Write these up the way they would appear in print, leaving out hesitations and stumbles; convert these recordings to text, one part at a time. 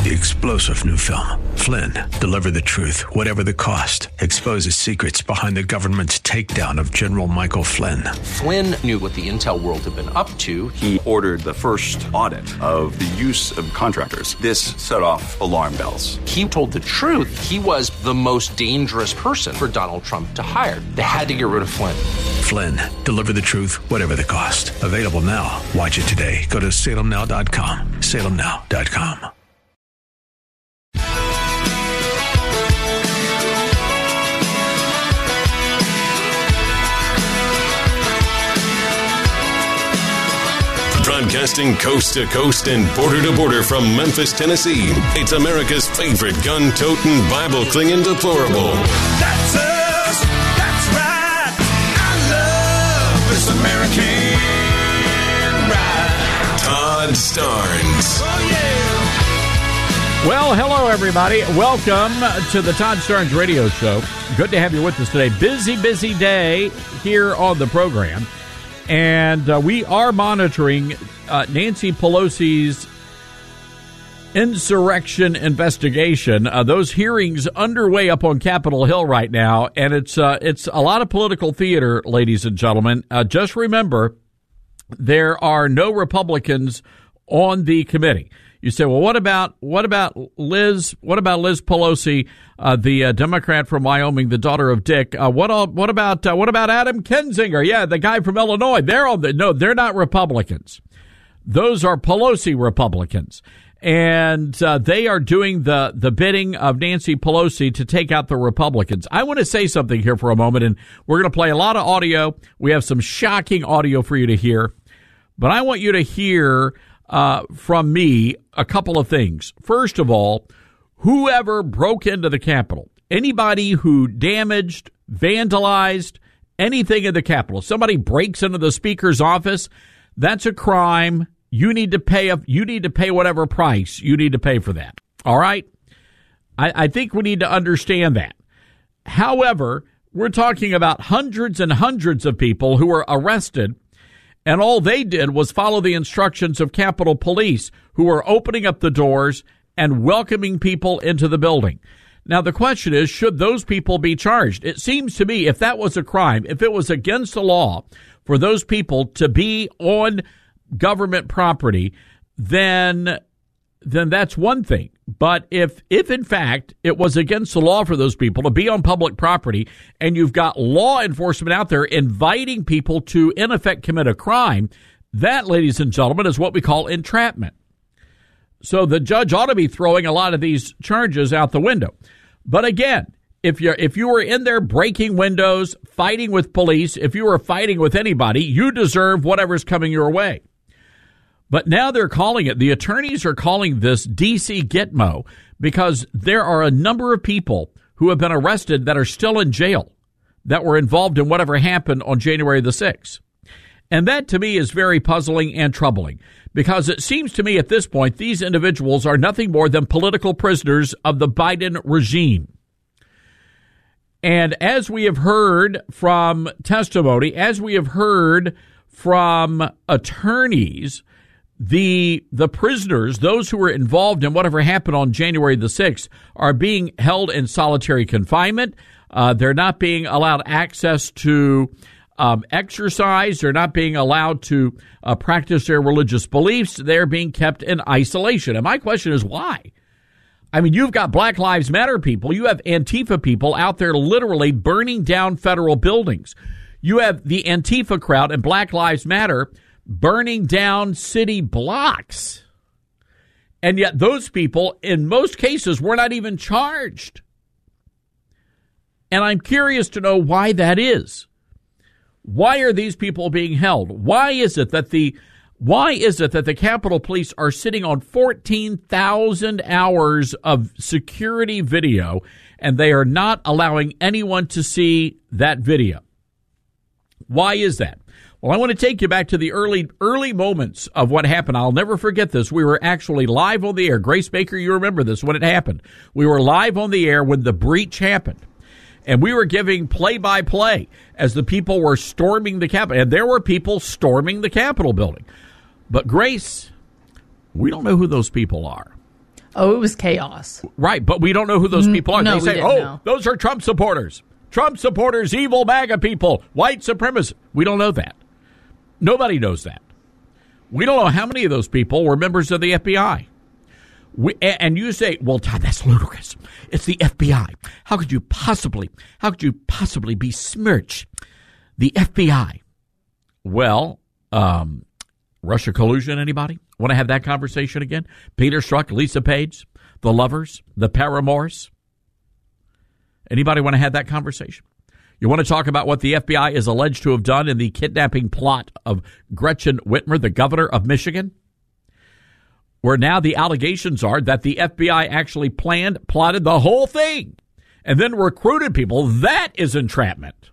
The explosive new film, Flynn, deliver the truth, whatever the cost. Exposes secrets behind the government's takedown of General Michael Flynn. Flynn knew what the intel world had been up to. He ordered the first audit of the use of contractors. This set off alarm bells. He told the truth. He was the most dangerous person for Donald Trump to hire. They had to get rid of Flynn. Flynn, deliver the truth, whatever the cost. Available now. Watch it today. Go to salemnow.com. salemnow.com. Broadcasting coast to coast and border to border from Memphis, Tennessee. It's America's favorite gun-toting, Bible-clinging deplorable. That's us. That's right. I love this American ride. Todd Starnes. Oh, yeah. Well, hello, everybody. Welcome to the Todd Starnes Radio Show. Good to have you with us today. Busy day here on the program. And we are monitoring Nancy Pelosi's insurrection investigation. Those hearings underway up on Capitol Hill right now, and it's a lot of political theater, ladies and gentlemen. Just remember, there are no Republicans on the committee. You say, well, what about Liz? What about Liz Pelosi, the Democrat from Wyoming, the daughter of Dick? What about Adam Kinzinger? Yeah, the guy from Illinois. They're not Republicans. Those are Pelosi Republicans, and they are doing the bidding of Nancy Pelosi to take out the Republicans. I want to say something here for a moment, and we're going to play a lot of audio. We have some shocking audio for you to hear, but I want you to hear from me a couple of things. First of all, whoever broke into the Capitol, anybody who damaged, vandalized anything in the Capitol, somebody breaks into the Speaker's office, that's a crime. You need to pay whatever price you need to pay for that. All right? I think we need to understand that. However, we're talking about hundreds and hundreds of people who were arrested, and all they did was follow the instructions of Capitol Police, who were opening up the doors and welcoming people into the building. Now, the question is, should those people be charged? It seems to me if that was a crime, if it was against the law for those people to be on government property, then that's one thing. But if in fact it was against the law for those people to be on public property, and you've got law enforcement out there inviting people to, in effect, commit a crime, that, ladies and gentlemen, is what we call entrapment. So the judge ought to be throwing a lot of these charges out the window. But again, if you were in there breaking windows, fighting with police, if you were fighting with anybody, you deserve whatever's coming your way. But now they're calling it, the attorneys are calling this DC Gitmo because there are a number of people who have been arrested that are still in jail that were involved in whatever happened on January the 6th. And that to me is very puzzling and troubling because it seems to me at this point these individuals are nothing more than political prisoners of the Biden regime. And as we have heard from testimony, as we have heard from attorneys, the prisoners, those who were involved in whatever happened on January the 6th, are being held in solitary confinement. They're not being allowed access to exercise. They're not being allowed to practice their religious beliefs. They're being kept in isolation. And my question is, why? I mean, you've got Black Lives Matter people. You have Antifa people out there literally burning down federal buildings. You have the Antifa crowd and Black Lives Matter burning down city blocks. And yet those people, in most cases, were not even charged. And I'm curious to know why that is. Why are these people being held? Why is it that the Capitol Police are sitting on 14,000 hours of security video and they are not allowing anyone to see that video? Why is that? Well, I want to take you back to the early moments of what happened. I'll never forget this. We were actually live on the air. Grace Baker, you remember this when it happened. We were live on the air when the breach happened. And we were giving play-by-play as the people were storming the Capitol. And there were people storming the Capitol building. But, Grace, we don't know who those people are. Oh, it was chaos. Right, but we don't know who those people are. No, They say, know. Those are Trump supporters. Trump supporters, evil MAGA people, white supremacists. We don't know that. Nobody knows that. We don't know how many of those people were members of the FBI. And you say, well, Todd, that's ludicrous. It's the FBI. How could you possibly besmirch the FBI? Well, Russia collusion, anybody? Want to have that conversation again? Peter Strzok, Lisa Page, the lovers, the paramours? Anybody want to have that conversation? You want to talk about what the FBI is alleged to have done in the kidnapping plot of Gretchen Whitmer, the governor of Michigan? Where now the allegations are that the FBI actually plotted the whole thing and then recruited people. That is entrapment.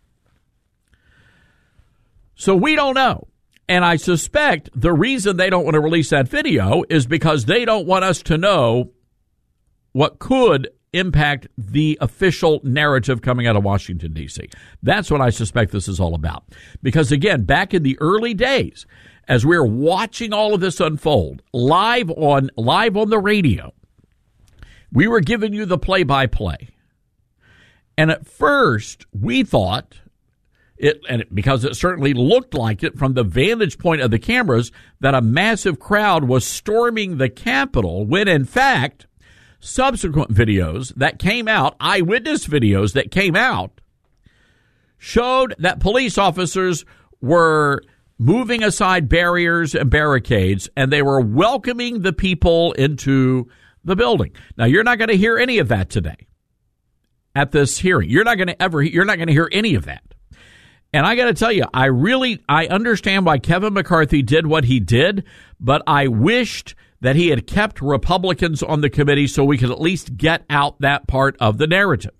So we don't know. And I suspect the reason they don't want to release that video is because they don't want us to know what could impact the official narrative coming out of Washington, D.C. That's what I suspect this is all about. Because, again, back in the early days, as we were watching all of this unfold live on the radio, we were giving you the play-by-play. And at first, we thought, because it certainly looked like it from the vantage point of the cameras, that a massive crowd was storming the Capitol, when in fact, subsequent videos that came out, eyewitness videos that came out, showed that police officers were moving aside barriers and barricades, and they were welcoming the people into the building. Now, you're not going to hear any of that today at this hearing. You're not going to hear any of that. And I got to tell you, I understand why Kevin McCarthy did what he did, but I wished that he had kept Republicans on the committee so we could at least get out that part of the narrative.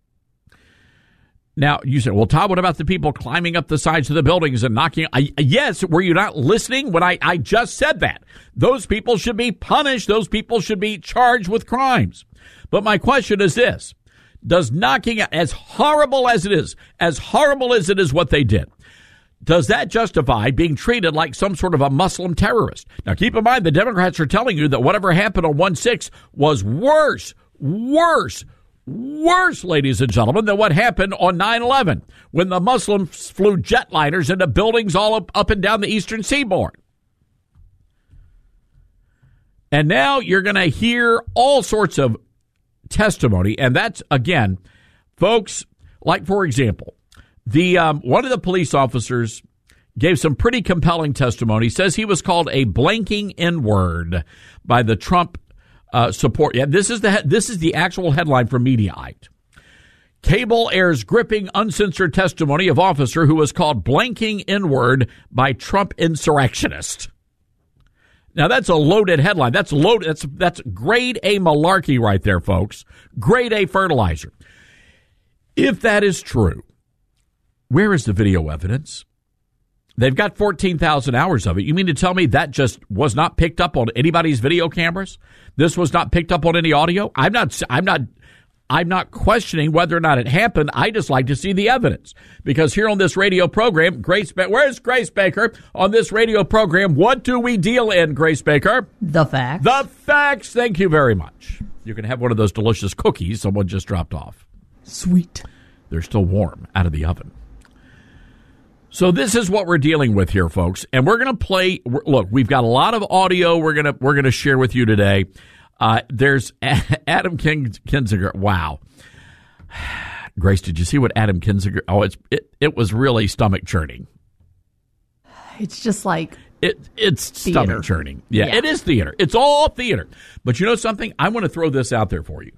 Now, you say, well, Todd, what about the people climbing up the sides of the buildings and knocking? Yes, were you not listening when I just said that? Those people should be punished. Those people should be charged with crimes. But my question is this. Does knocking, as horrible as it is what they did, does that justify being treated like some sort of a Muslim terrorist? Now, keep in mind, the Democrats are telling you that whatever happened on 1/6 was worse, ladies and gentlemen, than what happened on 9/11, when the Muslims flew jetliners into buildings all up and down the eastern seaboard. And now you're going to hear all sorts of testimony, and that's, again, folks, like, for example, the one of the police officers gave some pretty compelling testimony. He says he was called a blanking N-word by the Trump support. Yeah, this is the actual headline from Mediaite. Cable airs gripping uncensored testimony of officer who was called blanking N-word by Trump insurrectionist. Now, that's a loaded headline. That's loaded. That's grade A malarkey right there, folks. Grade A fertilizer. If that is true, where is the video evidence? They've got 14,000 hours of it. You mean to tell me that just was not picked up on anybody's video cameras? This was not picked up on any audio? I'm not questioning whether or not it happened. I just like to see the evidence. Because here on this radio program, where's Grace Baker? On this radio program, what do we deal in, Grace Baker? The facts. The facts. Thank you very much. You can have one of those delicious cookies someone just dropped off. Sweet. They're still warm out of the oven. So this is what we're dealing with here, folks. And we're going to play. Look, we've got a lot of audio we're going to share with you today. There's Adam Kinzinger. Wow. Grace, did you see what Adam Kinzinger? Oh, it was really stomach churning. It's just like it's stomach churning. Yeah, it is theater. It's all theater. But you know something? I want to throw this out there for you.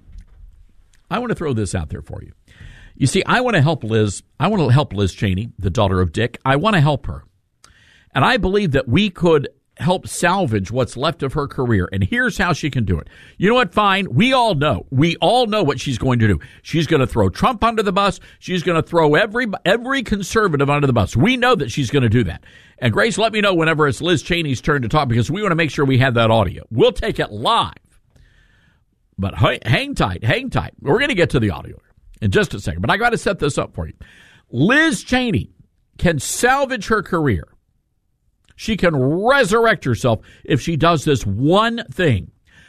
You see, I want to help Liz. I want to help Liz Cheney, the daughter of Dick. I want to help her. And I believe that we could help salvage what's left of her career. And here's how she can do it. You know what? Fine. We all know what she's going to do. She's going to throw Trump under the bus. She's going to throw every conservative under the bus. We know that she's going to do that. And Grace, let me know whenever it's Liz Cheney's turn to talk, because we want to make sure we have that audio. We'll take it live. But hang tight. We're going to get to the audio in just a second. But I got to set this up for you. Liz Cheney can salvage her career. She can resurrect herself if she does this one thing.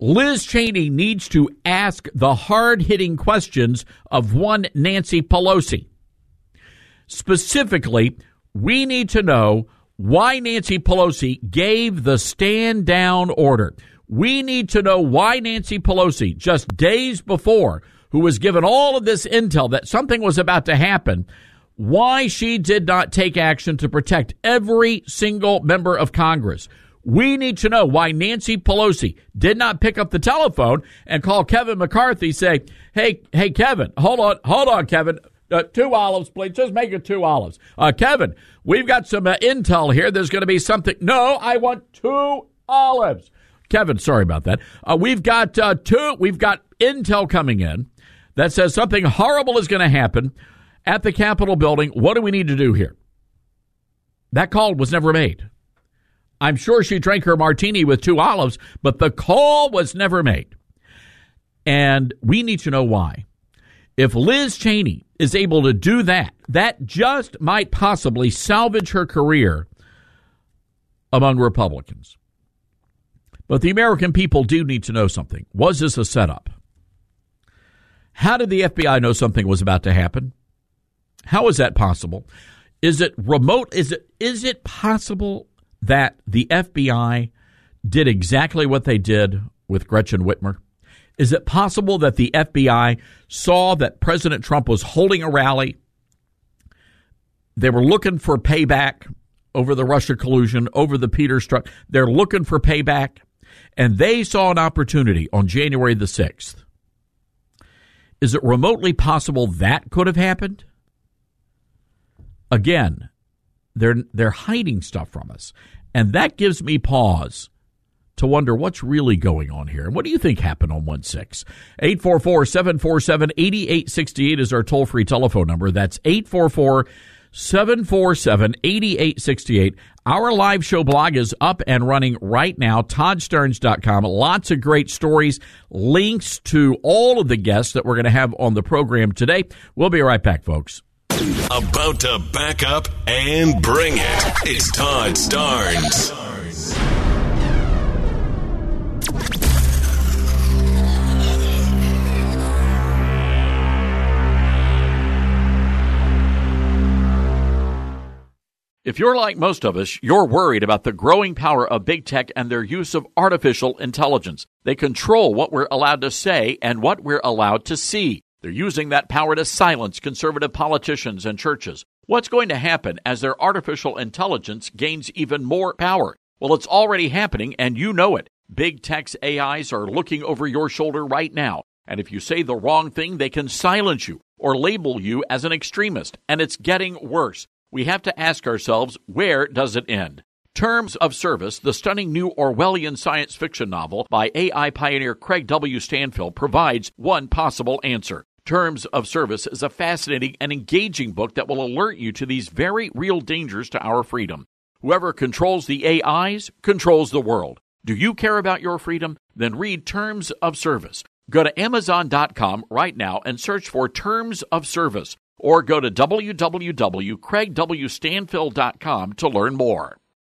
Liz Cheney needs to ask the hard-hitting questions of one Nancy Pelosi. Specifically, we need to know why Nancy Pelosi gave the stand-down order. We need to know why Nancy Pelosi, just days before, who was given all of this intel that something was about to happen, why she did not take action to protect every single member of Congress. We need to know why Nancy Pelosi did not pick up the telephone and call Kevin McCarthy, say, hey, Kevin, hold on, Kevin. 2 olives, please. Just make it 2 olives. Kevin, we've got some intel here. There's going to be something. No, I want 2 olives. Kevin, sorry about that. We've got intel coming in that says something horrible is going to happen at the Capitol building. What do we need to do here? That call was never made. I'm sure she drank her martini with 2 olives, but the call was never made. And we need to know why. If Liz Cheney is able to do that, that just might possibly salvage her career among Republicans. But the American people do need to know something. Was this a setup? How did the FBI know something was about to happen? How is that possible? Is it remote? Is it possible that the FBI did exactly what they did with Gretchen Whitmer? Is it possible that the FBI saw that President Trump was holding a rally? They were looking for payback over the Russia collusion, over the Peter Strzok. They're looking for payback, and they saw an opportunity on January the 6th. Is it remotely possible that could have happened? Again, they're hiding stuff from us, and that gives me pause to wonder what's really going on here. And what do you think happened on 1-6? 844-747-8868 is our toll-free telephone number. That's 844-747-8868. Our live show blog is up and running right now, toddsterns.com. Lots of great stories, links to all of the guests that we're going to have on the program today. We'll be right back, folks. About to back up and bring it. It's Todd Starnes. If you're like most of us, you're worried about the growing power of big tech and their use of artificial intelligence. They control what we're allowed to say and what we're allowed to see. They're using that power to silence conservative politicians and churches. What's going to happen as their artificial intelligence gains even more power? Well, it's already happening, and you know it. Big tech's AIs are looking over your shoulder right now. And if you say the wrong thing, they can silence you or label you as an extremist. And it's getting worse. We have to ask ourselves, where does it end? Terms of Service, the stunning new Orwellian science fiction novel by AI pioneer Craig W. Stanfill, provides one possible answer. Terms of Service is a fascinating and engaging book that will alert you to these very real dangers to our freedom. Whoever controls the AIs controls the world. Do you care about your freedom? Then read Terms of Service. Go to Amazon.com right now and search for Terms of Service, or go to www.craigwstanfill.com to learn more.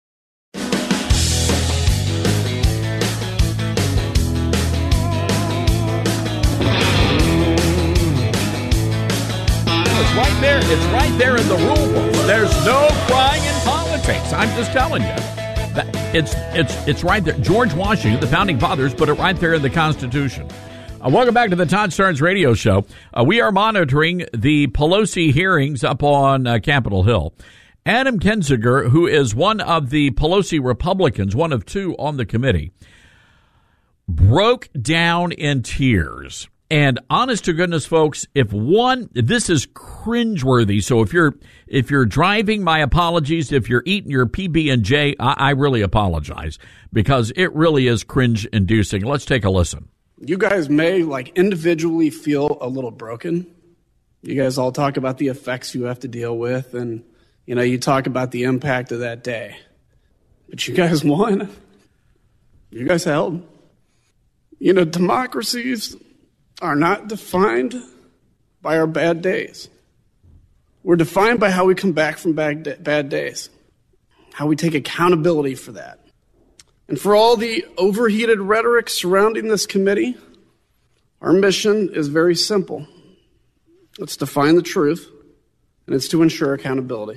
It's right there. It's right there in the rule book. There's no crying in politics. I'm just telling you. It's right there. George Washington, the founding fathers, put it right there in the Constitution. Welcome back to the Todd Starnes Radio Show. We are monitoring the Pelosi hearings up on Capitol Hill. Adam Kinzinger, who is one of the Pelosi Republicans, one of two on the committee, broke down in tears. And honest to goodness, folks, this is cringeworthy. So if you're driving, my apologies. If you're eating your PB&J, I really apologize, because it really is cringe-inducing. Let's take a listen. You guys may individually feel a little broken. You guys all talk about the effects you have to deal with, and you talk about the impact of that day. But you guys won. You guys held. Democracies are not defined by our bad days. We're defined by how we come back from bad days, how we take accountability for that. And for all the overheated rhetoric surrounding this committee, our mission is very simple. It's to find the truth, and it's to ensure accountability.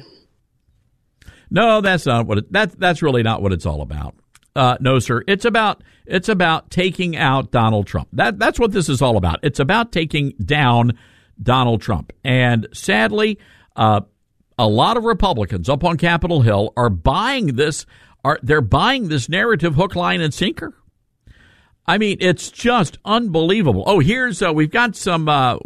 No, that's not what that's really not what it's all about. No, sir. It's about taking out Donald Trump. That's what this is all about. It's about taking down Donald Trump. And sadly, a lot of Republicans up on Capitol Hill are buying this. They're buying this narrative hook, line, and sinker. I mean, it's just unbelievable. Oh, here's we've got some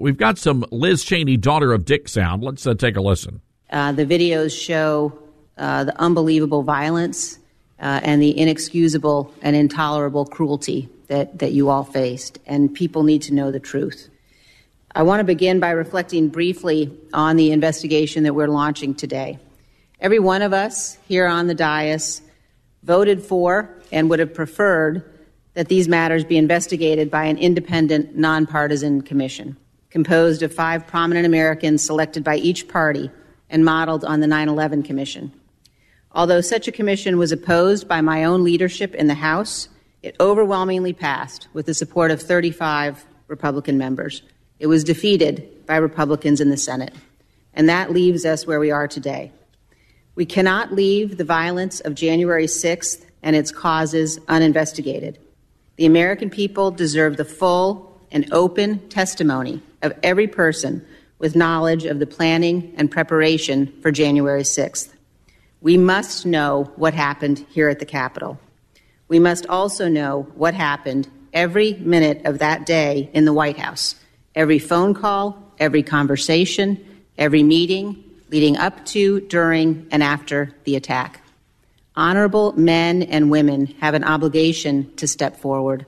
Liz Cheney, daughter of Dick sound. Let's take a listen. The videos show the unbelievable violence and the inexcusable and intolerable cruelty that you all faced, and people need to know the truth. I want to begin by reflecting briefly on the investigation that we're launching today. Every one of us here on the dais voted for and would have preferred that these matters be investigated by an independent, nonpartisan commission composed of 5 prominent Americans selected by each party and modeled on the 9/11 Commission. Although such a commission was opposed by my own leadership in the House, it overwhelmingly passed with the support of 35 Republican members. It was defeated by Republicans in the Senate. And that leaves us where we are today. We cannot leave the violence of January 6th and its causes uninvestigated. The American people deserve the full and open testimony of every person with knowledge of the planning and preparation for January 6th. We must know what happened here at the Capitol. We must also know what happened every minute of that day in the White House, every phone call, every conversation, every meeting leading up to, during, and after the attack. Honorable men and women have an obligation to step forward.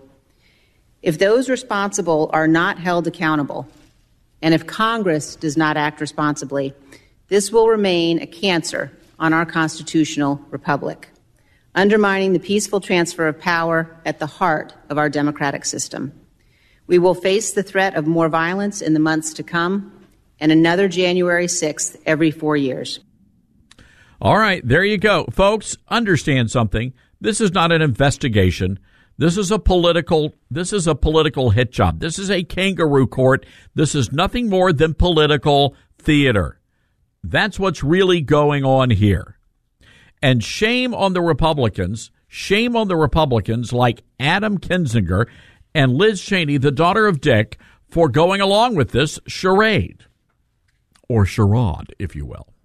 If those responsible are not held accountable, and if Congress does not act responsibly, this will remain a cancer on our constitutional republic, undermining the peaceful transfer of power at the heart of our democratic system. We will face the threat of more violence in the months to come and another January 6th every 4 years. All right, there you go. Folks, understand something. This is not an investigation. This is a political hit job. This is a kangaroo court. This is nothing more than political theater. That's what's really going on here. And shame on the Republicans like Adam Kinzinger and Liz Cheney, the daughter of Dick, for going along with this charade, or charade, if you will.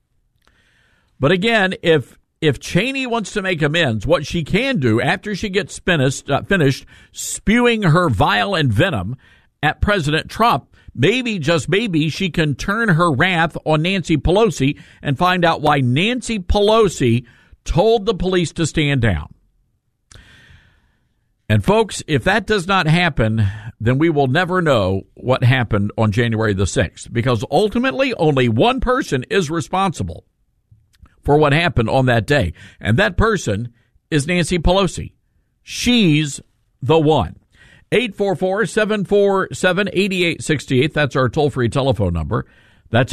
But again, if Cheney wants to make amends, what she can do after she gets finished spewing her vile and venom at President Trump, maybe, just maybe, she can turn her wrath on Nancy Pelosi and find out why Nancy Pelosi told the police to stand down. And folks, if that does not happen, then we will never know what happened on January the 6th, because ultimately only one person is responsible for what happened on that day. And that person is Nancy Pelosi. She's the one. 844-747-8868. That's our toll-free telephone number. That's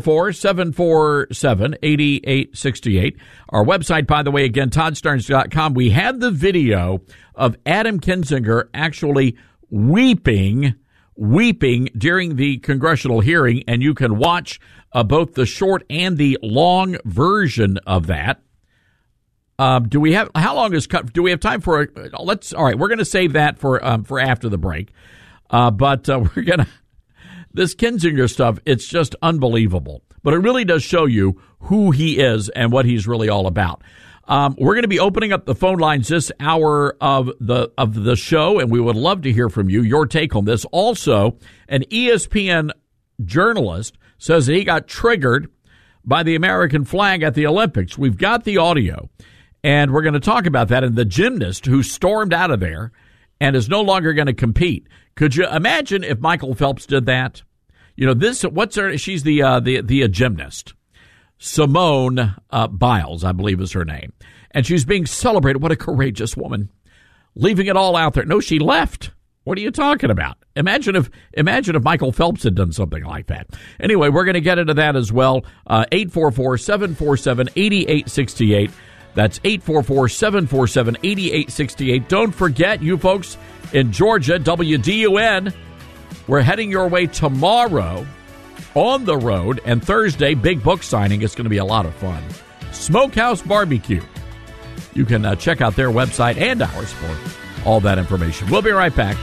844-747-8868. Our website, by the way, again, ToddStarnes.com. We had the video of Adam Kinzinger actually weeping during the congressional hearing, and you can watch both the short and the long version of that. Do we have time for all right, we're going to save that for after the break. But we're going to, this Kinzinger stuff, it's just unbelievable. But it really does show you who he is and what he's really all about. We're going to be opening up the phone lines this hour of the show, and we would love to hear from you, your take on this. Also, an ESPN journalist says that he got triggered by the American flag at the Olympics. We've got the audio, and we're going to talk about that. And the gymnast who stormed out of there and is no longer going to compete. Could you imagine if Michael Phelps did that? You know, she's the gymnast. Simone Biles, I believe is her name. And she's being celebrated. What a courageous woman. Leaving it all out there. No, she left. What are you talking about? Imagine if Michael Phelps had done something like that. Anyway, we're going to get into that as well. 844-747-8868. That's 844-747-8868. Don't forget, you folks in Georgia, WDUN, we're heading your way tomorrow on the road, and Thursday, big book signing. It's going to be a lot of fun. Smokehouse Barbecue. You can check out their website and ours for all that information. We'll be right back.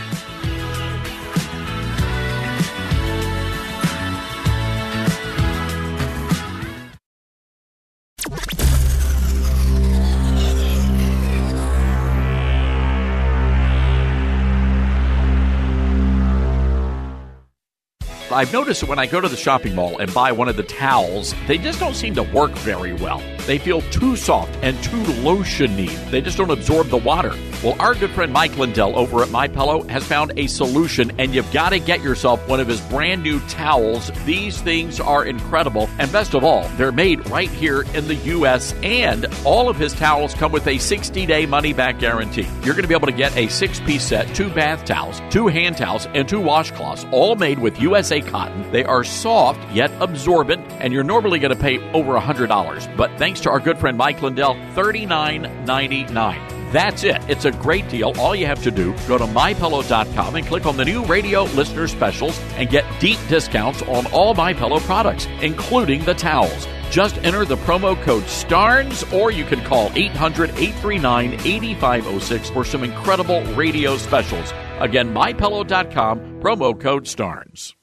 I've noticed that when I go to the shopping mall and buy one of the towels, they just don't seem to work very well. They feel too soft and too lotion-y. They just don't absorb the water. Well, our good friend Mike Lindell over at MyPillow has found a solution, and you've got to get yourself one of his brand new towels. These things are incredible, and best of all, they're made right here in the U.S., and all of his towels come with a 60-day money-back guarantee. You're going to be able to get a 6-piece set, 2 bath towels, 2 hand towels, and 2 washcloths, all made with USA cotton. They are soft yet absorbent, and you're normally going to pay over $100. But thanks to our good friend Mike Lindell, $39.99. That's it. It's a great deal. All you have to do, go to MyPillow.com and click on the new radio listener specials and get deep discounts on all MyPillow products, including the towels. Just enter the promo code STARNS, or you can call 800-839-8506 for some incredible radio specials. Again, MyPillow.com, promo code STARNS.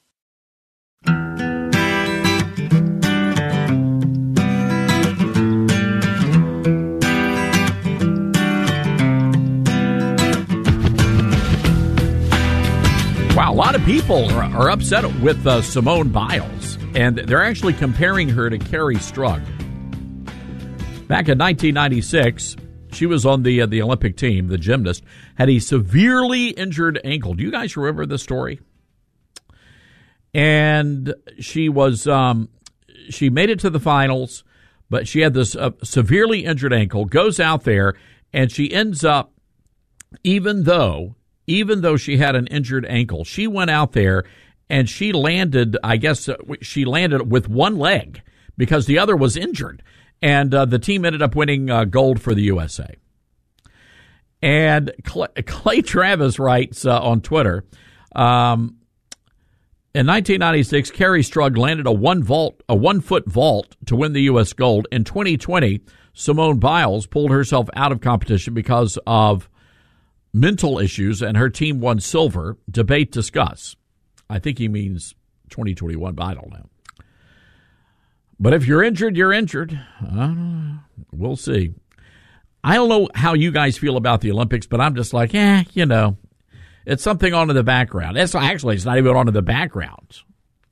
Wow, a lot of people are upset with Simone Biles, and they're actually comparing her to Carrie Strug. Back in 1996, she was on the Olympic team. The gymnast had a severely injured ankle. Do you guys remember this story? And she was she made it to the finals, but she had this severely injured ankle. Goes out there, and she ends up, even though she had an injured ankle, she went out there and she landed, I guess she landed with one leg because the other was injured. And the team ended up winning gold for the USA. And Clay Travis writes on Twitter, in 1996, Carrie Strug landed a 1-foot vault to win the U.S. gold. In 2020, Simone Biles pulled herself out of competition because of mental issues, and her team won silver. Debate, discuss. I think he means 2021, but I don't know. But if you're injured, you're injured. We'll see. I don't know how you guys feel about the Olympics, but I'm just like, it's something on in the background. It's not even on in the background.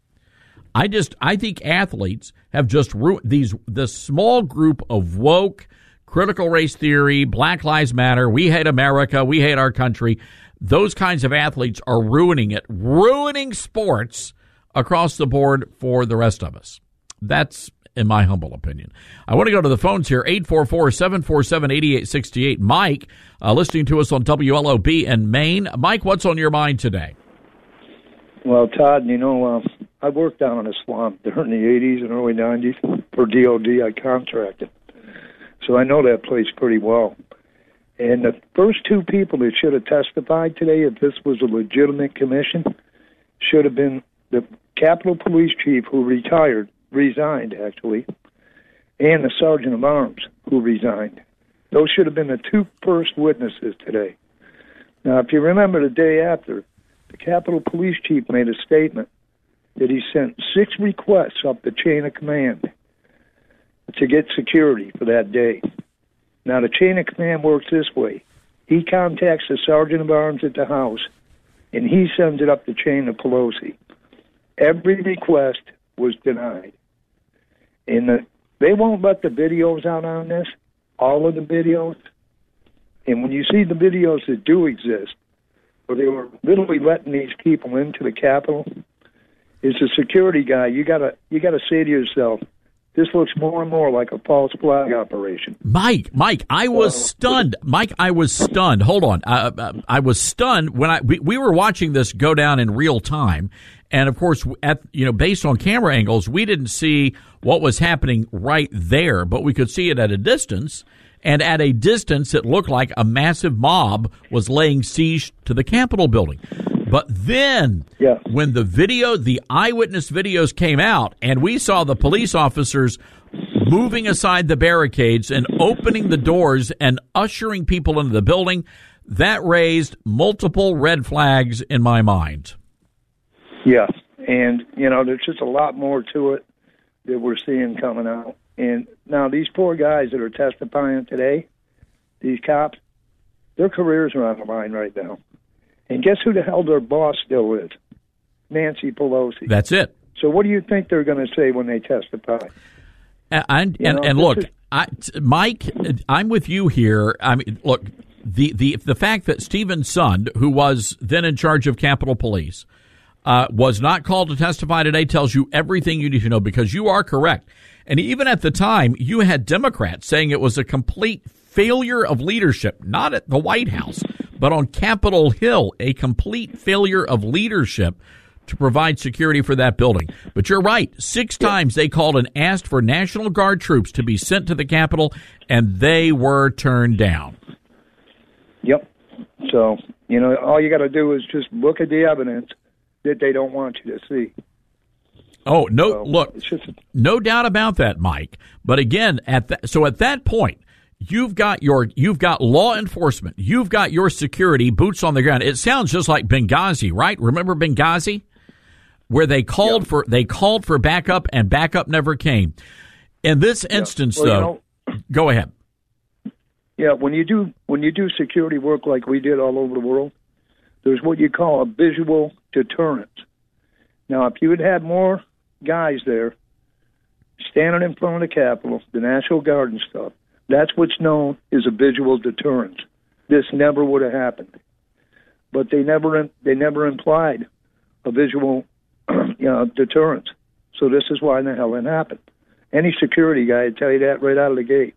I think athletes have just ruined this small group of woke, critical race theory, Black Lives Matter, we hate America, we hate our country. Those kinds of athletes are ruining sports across the board for the rest of us. That's in my humble opinion. I want to go to the phones here, 844-747-8868. Mike, listening to us on WLOB in Maine. Mike, what's on your mind today? Well, Todd, I worked down in a swamp during the 80s and early 90s for DOD. I contracted. So I know that place pretty well. And the first 2 people that should have testified today, if this was a legitimate commission, should have been the Capitol Police Chief who resigned, actually, and the Sergeant of Arms who resigned. Those should have been the 2 first witnesses today. Now, if you remember the day after, the Capitol Police Chief made a statement that he sent 6 requests up the chain of command to get security for that day. Now, the chain of command works this way. He contacts the Sergeant of Arms at the house, and he sends it up the chain to Pelosi. Every request was denied. And they won't let the videos out on this, all of the videos. And when you see the videos that do exist, where they were literally letting these people into the Capitol, as a security guy, you gotta say to yourself, This looks more and more like a false flag operation. Mike, I was stunned. Mike, I was stunned. Hold on. I was stunned when we were watching this go down in real time. And of course, based on camera angles, we didn't see what was happening right there, but we could see it at a distance. And at a distance, it looked like a massive mob was laying siege to the Capitol building. But then, when the eyewitness videos came out, and we saw the police officers moving aside the barricades and opening the doors and ushering people into the building, that raised multiple red flags in my mind. Yes, and, there's just a lot more to it that we're seeing coming out. And now these poor guys that are testifying today, these cops, their careers are on the line right now. And guess who the hell their boss still is? Nancy Pelosi. That's it. So what do you think they're going to say when they testify? And look, Mike, I'm with you here. I mean, look, the fact that Stephen Sund, who was then in charge of Capitol Police, was not called to testify today tells you everything you need to know, because you are correct. And even at the time, you had Democrats saying it was a complete failure of leadership, not at the White House, but on Capitol Hill, a complete failure of leadership to provide security for that building. But you're right. 6 times they called and asked for National Guard troops to be sent to the Capitol, and they were turned down. Yep. So, all you got to do is just look at the evidence that they don't want you to see. Oh, no, look, no doubt about that, Mike. But again, at that point, you've got law enforcement, you've got your security boots on the ground. It sounds just like Benghazi, right? Remember Benghazi, where they called for backup and backup never came. In this instance, though, go ahead. Yeah, when you do security work like we did all over the world, there's what you call a visual deterrence. Now, if you had had more guys there standing in front of the Capitol, the National Guard and stuff, that's what's known as a visual deterrence. This never would have happened. But they never implied a visual deterrence. So this is why in the hell it happened. Any security guy would tell you that right out of the gate.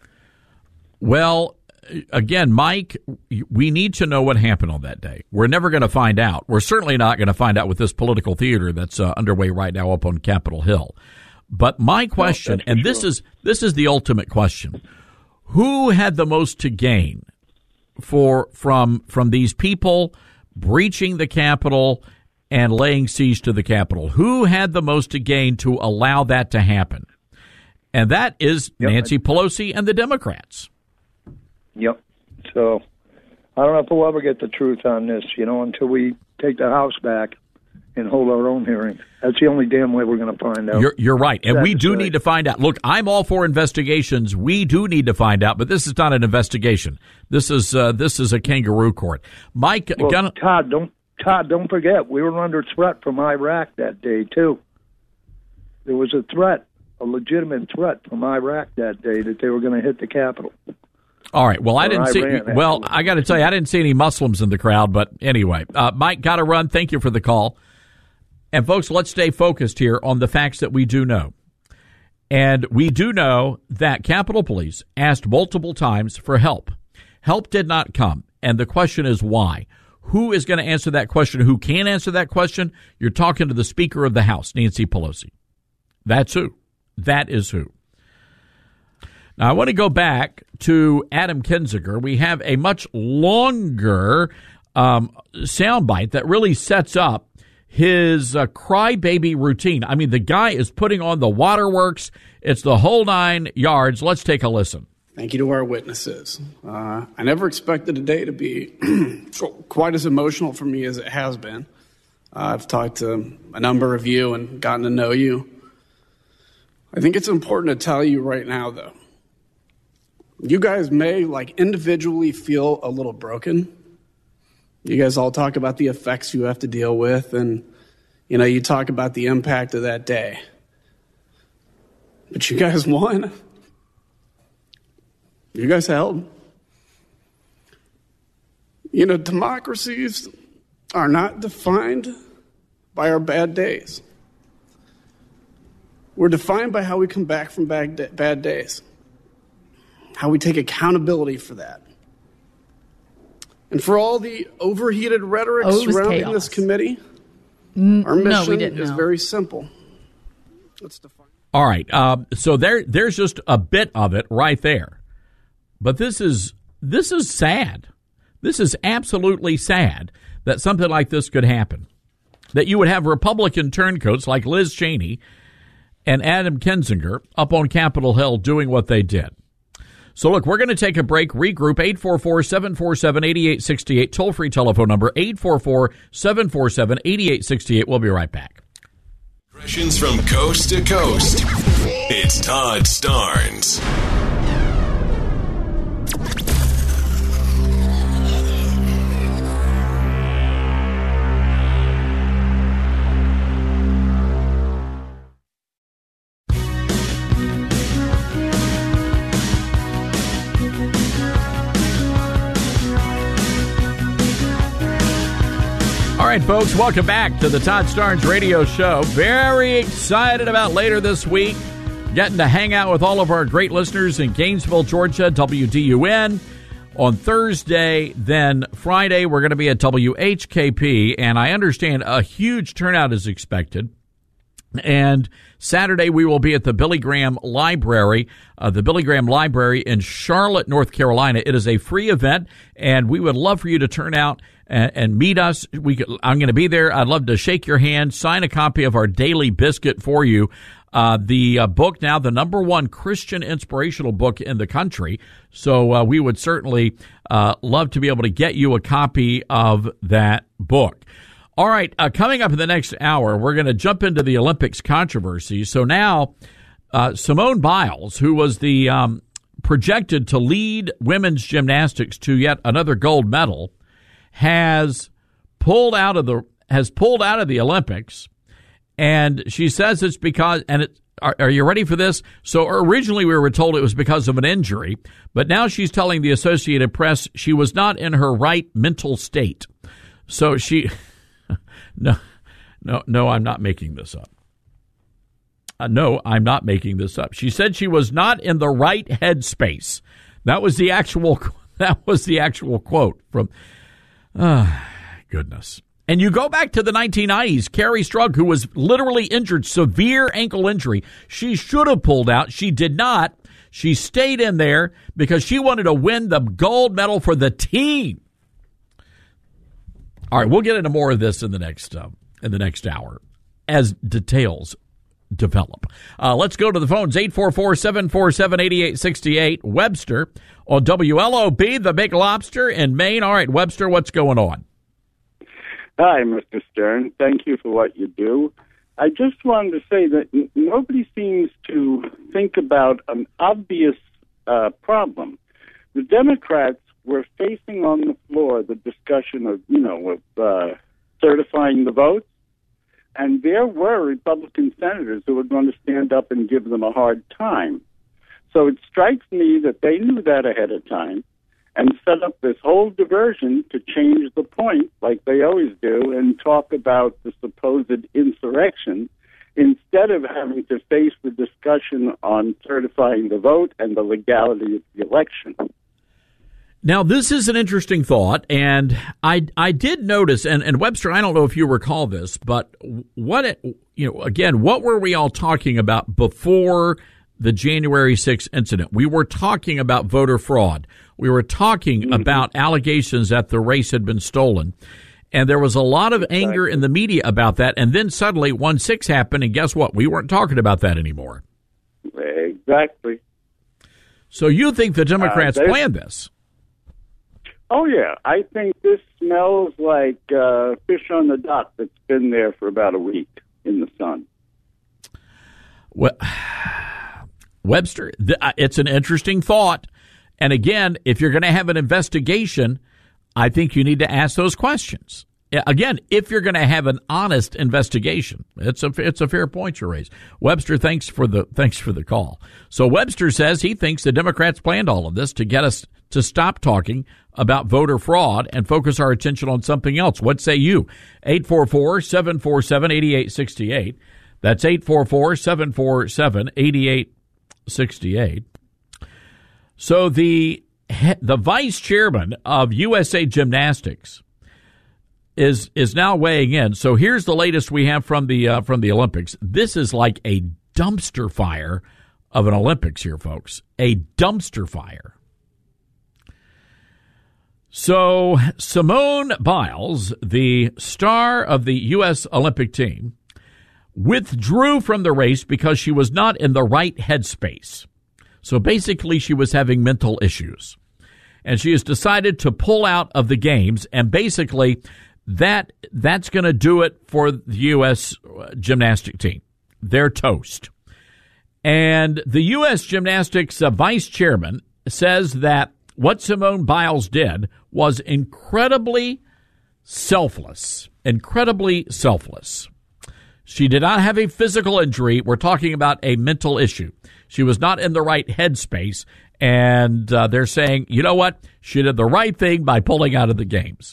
Well, again, Mike, we need to know what happened on that day. We're never going to find out. We're certainly not going to find out with this political theater that's underway right now up on Capitol Hill. But my question, and this is the ultimate question: who had the most to gain from these people breaching the Capitol and laying siege to the Capitol? Who had the most to gain to allow that to happen? And that is Nancy Pelosi and the Democrats. Yep. So I don't know if we'll ever get the truth on this, until we take the House back and hold our own hearing. That's the only damn way we're going to find out. You're right. And we do need to find out. Look, I'm all for investigations. We do need to find out, but this is not an investigation. This is a kangaroo court. Mike, Todd, don't forget, we were under threat from Iraq that day, too. There was a threat, a legitimate threat from Iraq that day that they were going to hit the Capitol. All right. Well, I got to tell you, I didn't see any Muslims in the crowd, but anyway, Mike, got to run. Thank you for the call. And folks, let's stay focused here on the facts that we do know. And we do know that Capitol Police asked multiple times for help. Help did not come. And the question is why? Who is going to answer that question? Who can answer that question? You're talking to the Speaker of the House, Nancy Pelosi. That's who. That is who. Now, I want to go back to Adam Kinzinger. We have a much longer soundbite that really sets up his crybaby routine. I mean, the guy is putting on the waterworks. It's the whole 9 yards. Let's take a listen. Thank you to our witnesses. I never expected today to be quite as emotional for me as it has been. I've talked to a number of you and gotten to know you. I think it's important to tell you right now, though. You guys may, individually feel a little broken. You guys all talk about the effects you have to deal with, and, you talk about the impact of that day. But you guys won. You guys held. Democracies are not defined by our bad days. We're defined by how we come back from bad days, how we take accountability for that. And for all the overheated rhetoric surrounding chaos. this committee, our mission is know. very simple. Let's define. All right. So there's just a bit of it right there. But this is sad. This is absolutely sad that something like this could happen. That you would have Republican turncoats like Liz Cheney and Adam Kinzinger up on Capitol Hill doing what they did. So, look, we're going to take a break, regroup, 844-747-8868, toll-free telephone number, 844-747-8868. We'll be right back. Impressions from coast to coast. It's Todd Starnes. All right, folks, welcome back to the Todd Starnes Radio Show. Very excited about later this week getting to hang out with all of our great listeners in Gainesville, Georgia, WDUN. On Thursday, then Friday, we're going to be at WHKP, and I understand a huge turnout is expected. And Saturday, we will be at the Billy Graham Library, in Charlotte, North Carolina. It is a free event, and we would love for you to turn out and meet us. I'm going to be there. I'd love to shake your hand, sign a copy of our daily biscuit for you. The book now, the number one Christian inspirational book in the country. So we would certainly love to be able to get you a copy of that book. All right, coming up in the next hour, we're going to jump into the Olympics controversy. So now, Simone Biles, who was the projected to lead women's gymnastics to yet another gold medal, has pulled out of the Olympics, and she says it's because. And are you ready for this? So originally we were told it was because of an injury, but now she's telling the Associated Press she was not in her right mental state. So she. No, I'm not making this up. No, I'm not making this up. She said she was not in the right headspace. That was the actual quote from, goodness. And you go back to the 1990s, Carrie Strug, who was literally injured, severe ankle injury. She should have pulled out. She did not. She stayed in there because she wanted to win the gold medal for the team. All right, we'll get into more of this in the next hour as details develop. Let's go to the phones, 844-747-8868. Webster on WLOB, the Big Lobster in Maine. All right, Webster, what's going on? Hi, Mr. Stern. Thank you for what you do. I just wanted to say that nobody seems to think about an obvious problem. The Democrats were facing on the floor the discussion of, certifying the votes, and there were Republican senators who were going to stand up and give them a hard time. So it strikes me that they knew that ahead of time and set up this whole diversion to change the point, like they always do, and talk about the supposed insurrection instead of having to face the discussion on certifying the vote and the legality of the election. Now, this is an interesting thought, and I did notice, and Webster, I don't know if you recall this, but what were we all talking about before the January 6th incident? We were talking about voter fraud. We were talking about allegations that the race had been stolen, and there was a lot of anger in the media about that, and then suddenly 1/6 happened, and guess what? We weren't talking about that anymore. Exactly. So you think the Democrats planned this? Oh, yeah. I think this smells like fish on the dock that's been there for about a week in the sun. Well, Webster, it's an interesting thought. And again, if you're going to have an investigation, I think you need to ask those questions. Again, if you're going to have an honest investigation, it's a fair point you raise. Webster, thanks for the call. So Webster says he thinks the Democrats planned all of this to get us to stop talking about voter fraud and focus our attention on something else. What say you? 844-747-8868. That's 844-747-8868. So the vice chairman of USA Gymnastics is now weighing in. So here's the latest we have from the Olympics. This is like a dumpster fire of an Olympics here, folks. A dumpster fire. So Simone Biles, the star of the U.S. Olympic team, withdrew from the race because she was not in the right headspace. So basically, she was having mental issues. And she has decided to pull out of the games, and basically that's going to do it for the U.S. gymnastic team. They're toast. And the U.S. Gymnastics vice chairman says that what Simone Biles did was incredibly selfless. Incredibly selfless. She did not have a physical injury. We're talking about a mental issue. She was not in the right headspace, and they're saying, you know what? She did the right thing by pulling out of the games.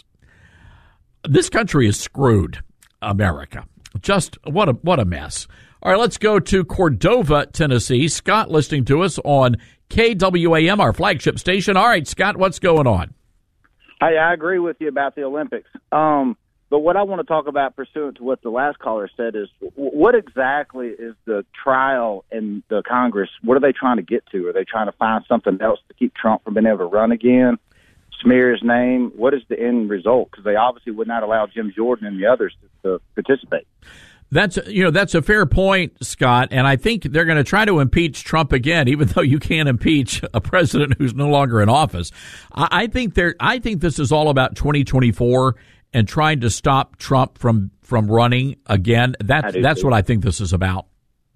This country is screwed, America. Just what a mess. All right, let's go to Cordova, Tennessee. Scott listening to us on KWAM, our flagship station. All right, Scott, what's going on? Hey, I agree with you about the Olympics. But what I want to talk about, pursuant to what the last caller said, is what exactly is the trial in the Congress? What are they trying to get to? Are they trying to find something else to keep Trump from being able to run again, smear his name? What is the end result? Because they obviously would not allow Jim Jordan and the others to participate. That's a fair point, Scott, and I think they're going to try to impeach Trump again, even though you can't impeach a president who's no longer in office. I think this is all about 2024 and trying to stop Trump from running again. That's what I think this is about.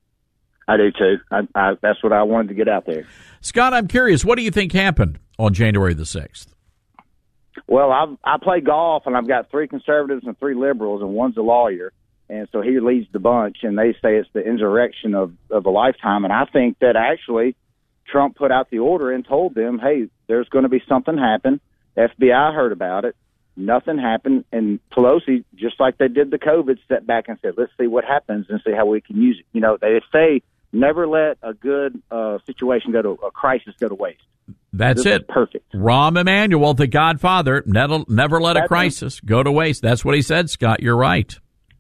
I do too. That's what I wanted to get out there. Scott, I'm curious, what do you think happened on January the 6th? Well, I play golf, and I've got 3 conservatives and 3 liberals, and one's a lawyer. And so he leads the bunch, and they say it's the insurrection of a lifetime. And I think that actually Trump put out the order and told them, hey, there's going to be something happen. FBI heard about it. Nothing happened. And Pelosi, just like they did the COVID, stepped back and said, let's see what happens and see how we can use it. You know, they say never let a good situation a crisis go to waste. That's it. Perfect. Rahm Emanuel, the Godfather, never let a crisis go to waste. That's what he said, Scott. You're right.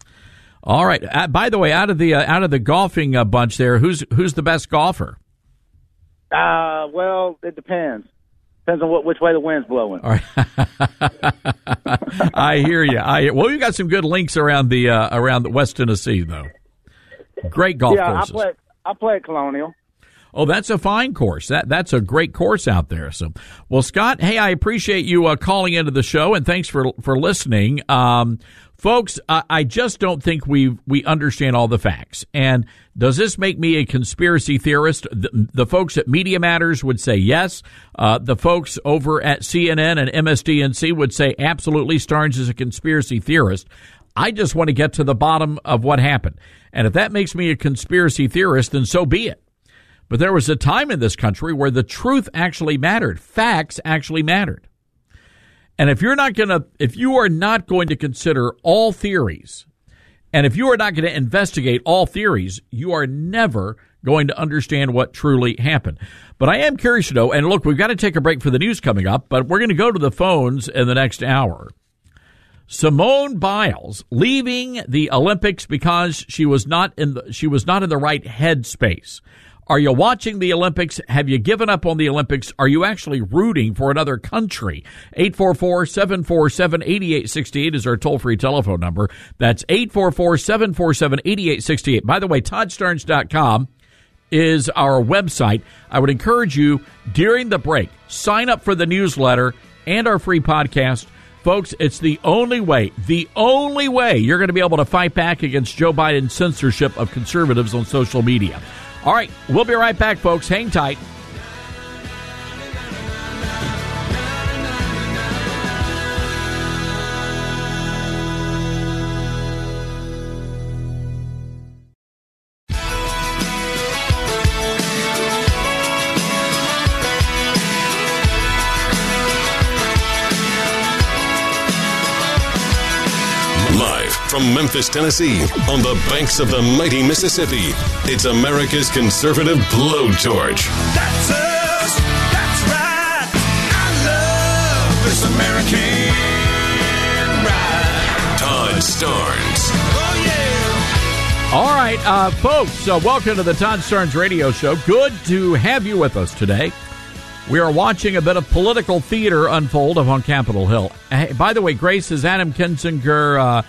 All right. By the way, out of the golfing bunch there, who's the best golfer? Well, it depends. Depends on which way the wind's blowing. All right. I hear you. Well, you got some good links around the West Tennessee, though. Great golf courses. I play at Colonial. Oh, that's a fine course. That's a great course out there. So, well, Scott, hey, I appreciate you calling into the show, and thanks for listening. Folks, I just don't think we understand all the facts. And does this make me a conspiracy theorist? The folks at Media Matters would say yes. The folks over at CNN and MSDNC would say absolutely, Starnes is a conspiracy theorist. I just want to get to the bottom of what happened. And if that makes me a conspiracy theorist, then so be it. But there was a time in this country where the truth actually mattered. Facts actually mattered. And if you are not going to consider all theories, and if you are not going to investigate all theories, you are never going to understand what truly happened. But I am curious to know, and look, we've got to take a break for the news coming up, but we're going to go to the phones in the next hour. Simone Biles leaving the Olympics because she was not in the right headspace. Are you watching the Olympics? Have you given up on the Olympics? Are you actually rooting for another country? 844-747-8868 is our toll-free telephone number. That's 844-747-8868. By the way, ToddStarnes.com is our website. I would encourage you, during the break, sign up for the newsletter and our free podcast. Folks, it's the only way you're going to be able to fight back against Joe Biden's censorship of conservatives on social media. All right, we'll be right back, folks. Hang tight. Live From Memphis, Tennessee, on the banks of the mighty Mississippi, it's America's conservative blowtorch. That's us. That's right. I love this American ride. Todd Starnes. Oh, yeah. All right, folks, welcome to the Todd Starnes Radio Show. Good to have you with us today. We are watching a bit of political theater unfold up on Capitol Hill. Hey, by the way, Grace, has Adam Kinzinger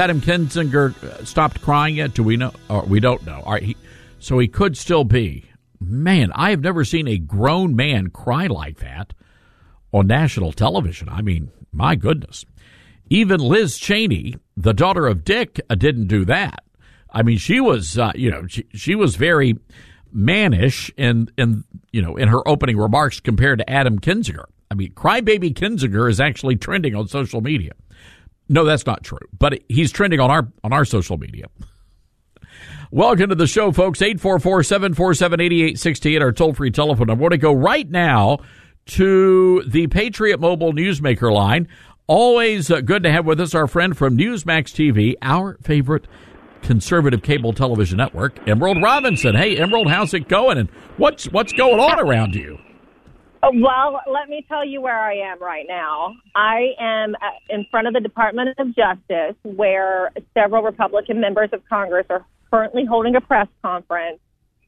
stopped crying yet? Do we know? Or we don't know. All right, so he could still be. Man, I have never seen a grown man cry like that on national television. I mean, my goodness. Even Liz Cheney, the daughter of Dick, didn't do that. I mean, she was, she was very mannish in her opening remarks compared to Adam Kinzinger. I mean, Crybaby Kinzinger is actually trending on social media. No, that's not true, but he's trending on our social media. Welcome to the show, folks. 844-747-8868, our toll-free telephone number. I want to go right now to the Patriot Mobile Newsmaker line. Always good to have with us our friend from Newsmax TV, our favorite conservative cable television network, Emerald Robinson. Hey, Emerald, how's it going? And what's going on around you? Well, let me tell you where I am right now. I am in front of the Department of Justice, where several Republican members of Congress are currently holding a press conference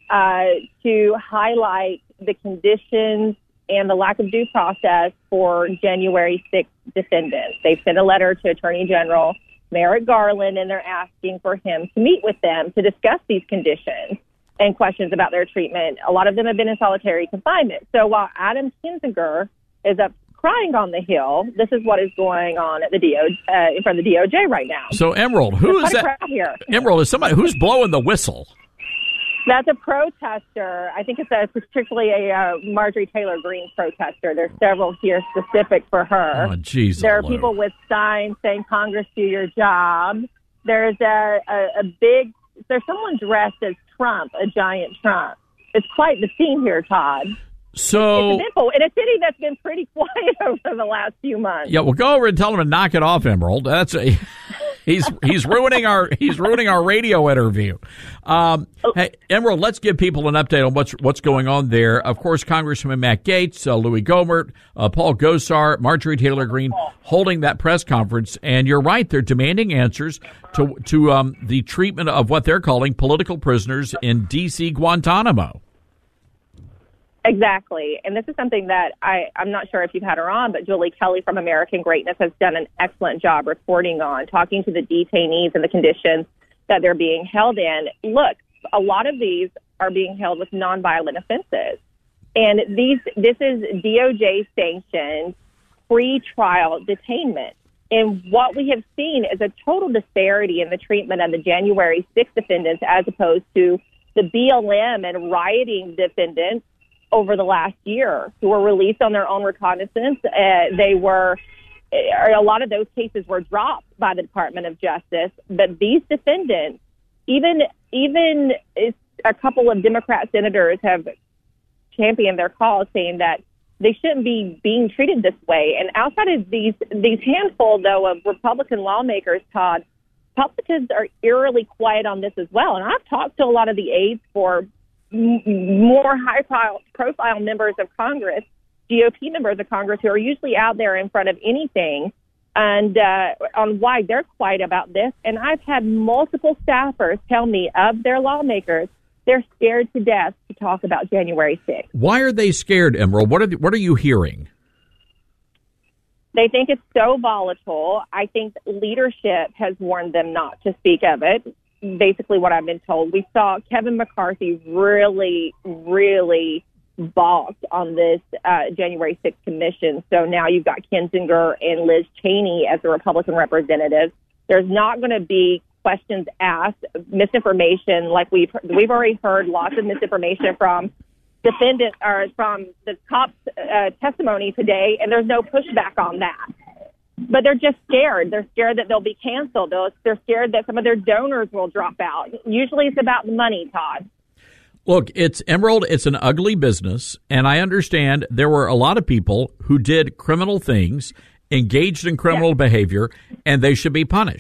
to highlight the conditions and the lack of due process for January 6th defendants. They've sent a letter to Attorney General Merrick Garland, and they're asking for him to meet with them to discuss these conditions and questions about their treatment. A lot of them have been in solitary confinement. So while Adam Kinzinger is up crying on the Hill, this is what is going on at the in front of the DOJ right now. So, Emerald, who is that? Here. Emerald, is somebody who's blowing the whistle? That's a protester. I think it's particularly a Marjorie Taylor Greene protester. There's several here specific for her. Oh, geez, there are people with signs saying, "Congress, do your job." There's there's someone dressed as Trump, a giant Trump. It's quite the scene here, Todd. So it's eventful in a city that's been pretty quiet over the last few months. Yeah, well, go over and tell him to knock it off, Emerald. He's ruining our radio interview. Hey, Emerald, let's give people an update on what's going on there. Of course, Congressman Matt Gaetz, Louis Gohmert, Paul Gosar, Marjorie Taylor Greene holding that press conference, and you're right, they're demanding answers to the treatment of what they're calling political prisoners in D.C. Guantanamo. Exactly. And this is something that I'm not sure if you've had her on, but Julie Kelly from American Greatness has done an excellent job reporting on, talking to the detainees and the conditions that they're being held in. Look, a lot of these are being held with nonviolent offenses. And this is DOJ-sanctioned pre-trial detainment. And what we have seen is a total disparity in the treatment of the January 6th defendants as opposed to the BLM and rioting defendants over the last year who were released on their own recognizance. A lot of those cases were dropped by the Department of Justice, but these defendants, even a couple of Democrat senators have championed their cause, saying that they shouldn't be being treated this way. And outside of these handful, though, of Republican lawmakers, Todd, Republicans are eerily quiet on this as well. And I've talked to a lot of the aides for more high-profile members of Congress, GOP members of Congress, who are usually out there in front of anything, and on why they're quiet about this. And I've had multiple staffers tell me of their lawmakers, they're scared to death to talk about January 6th. Why are they scared, Emerald? What are you hearing? They think it's so volatile. I think leadership has warned them not to speak of it. Basically what I've been told. We saw Kevin McCarthy really, really balked on this January 6th commission. So now you've got Kinzinger and Liz Cheney as the Republican representatives. There's not going to be questions asked, misinformation, like we've already heard lots of misinformation from defendants or from the cop's testimony today, and there's no pushback on that. But they're just scared. They're scared that they'll be canceled. They're scared that some of their donors will drop out. Usually it's about the money, Todd. Look, it's Emerald. It's an ugly business, and I understand there were a lot of people who did criminal things, engaged in criminal behavior, and they should be punished.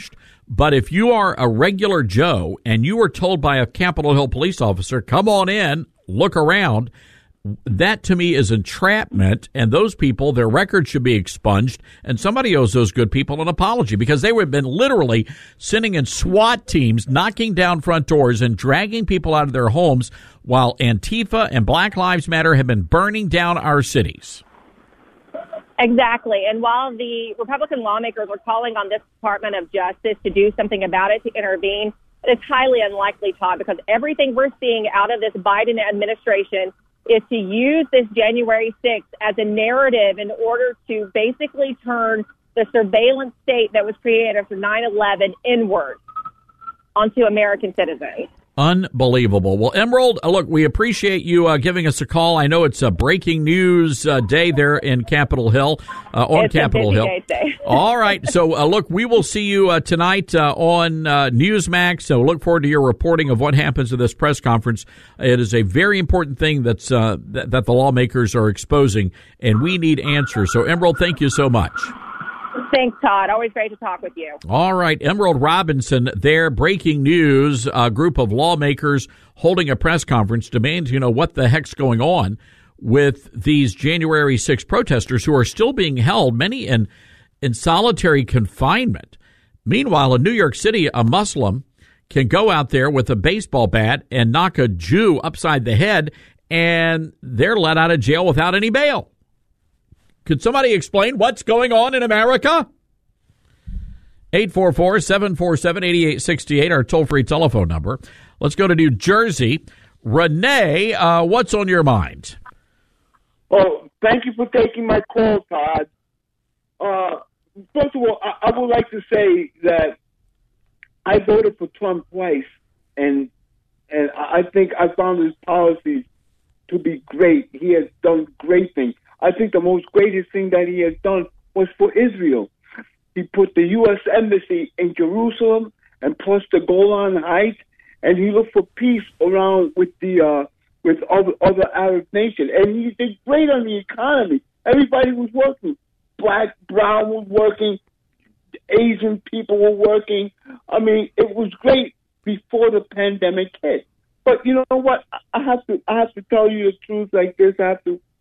But if you are a regular Joe and you are told by a Capitol Hill police officer, come on in, look around, that to me is entrapment, and those people, their records should be expunged, and somebody owes those good people an apology because they have been literally sending in SWAT teams, knocking down front doors and dragging people out of their homes while Antifa and Black Lives Matter have been burning down our cities. Exactly. And while the Republican lawmakers are calling on this Department of Justice to do something about it, to intervene, it's highly unlikely, Todd, because everything we're seeing out of this Biden administration is to use this January 6th as a narrative in order to basically turn the surveillance state that was created after 9/11 inward onto American citizens. Unbelievable. Well, Emerald, look, we appreciate you giving us a call. I know it's a breaking news day there in Capitol Hill, It's Capitol a busy Hill. day today. All right. So, look, we will see you tonight on Newsmax. So look forward to your reporting of what happens at this press conference. It is a very important thing that the lawmakers are exposing, and we need answers. So, Emerald, thank you so much. Thanks, Todd. Always great to talk with you. All right. Emerald Robinson there, breaking news, a group of lawmakers holding a press conference demands, what the heck's going on with these January 6 protesters who are still being held, many in solitary confinement. Meanwhile, in New York City, a Muslim can go out there with a baseball bat and knock a Jew upside the head, and they're let out of jail without any bail. Could somebody explain what's going on in America? 844-747-8868, our toll-free telephone number. Let's go to New Jersey. Renee, what's on your mind? Oh, thank you for taking my call, Todd. First of all, I would like to say that I voted for Trump twice, and I think I found his policies to be great. He has done great things. I think the most greatest thing that he has done was for Israel. He put the U.S. Embassy in Jerusalem and plus the Golan Heights, and he looked for peace around with other Arab nations. And he did great on the economy. Everybody was working. Black, brown was working. Asian people were working. I mean, it was great before the pandemic hit. But you know what? I have to tell you the truth like this. I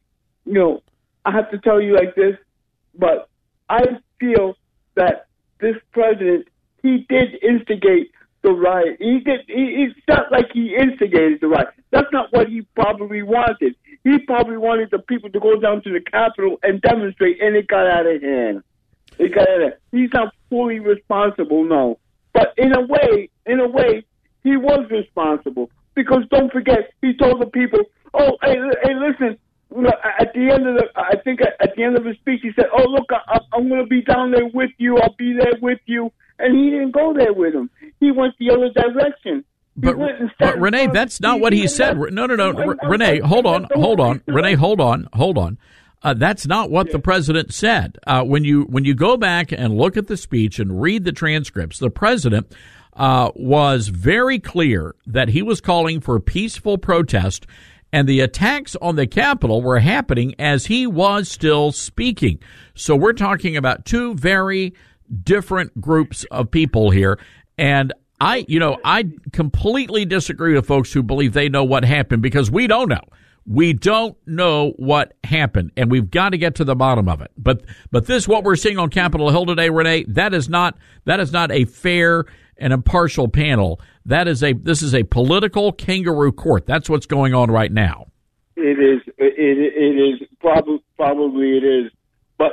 have to tell you like this, but I feel that this president, he did instigate the riot. It's not like he instigated the riot. That's not what he probably wanted. He probably wanted the people to go down to the Capitol and demonstrate, and it got out of hand. He's not fully responsible, no. But in a way, he was responsible. Because don't forget, he told the people, "Oh, hey, listen." At the end of his speech, he said, "Oh, look, I'm going to be down there with you. I'll be there with you." And he didn't go there with him. He went the other direction. But Renee, that's not what he said. No. Renee, hold on. Renee, hold on. That's not what the president said. When you go back and look at the speech and read the transcripts, the president was very clear that he was calling for peaceful protest. And the attacks on the Capitol were happening as he was still speaking. So we're talking about two very different groups of people here. And I completely disagree with folks who believe they know what happened, because we don't know. We don't know what happened, and we've got to get to the bottom of it. But this, what we're seeing on Capitol Hill today, Renee, that is not a fair and impartial panel. This is a political kangaroo court. That's what's going on right now. It is. It is. Probably it is. But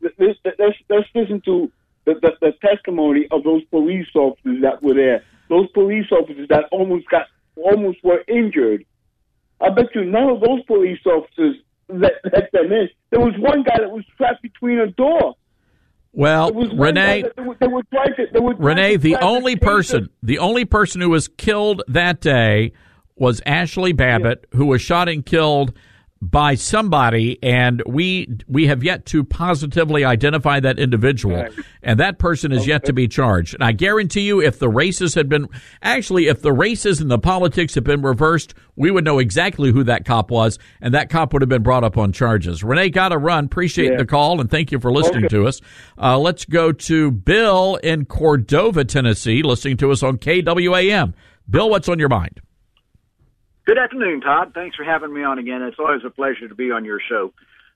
let's listen to the testimony of those police officers that were there. Those police officers that almost were injured. I bet you none of those police officers let them in. There was one guy that was trapped between a door. Well, Renee, the only person who was killed that day was Ashley Babbitt, who was shot and killed by somebody, and we have yet to positively identify that individual, Right. and that person is yet to be charged. And I guarantee you, if the races and the politics had been reversed, we would know exactly who that cop was, and that cop would have been brought up on charges. Renee, got to run. Appreciate the call, and thank you for listening to us. Let's go to Bill in Cordova, Tennessee, listening to us on KWAM. Bill, what's on your mind? Good afternoon, Todd. Thanks for having me on again. It's always a pleasure to be on your show.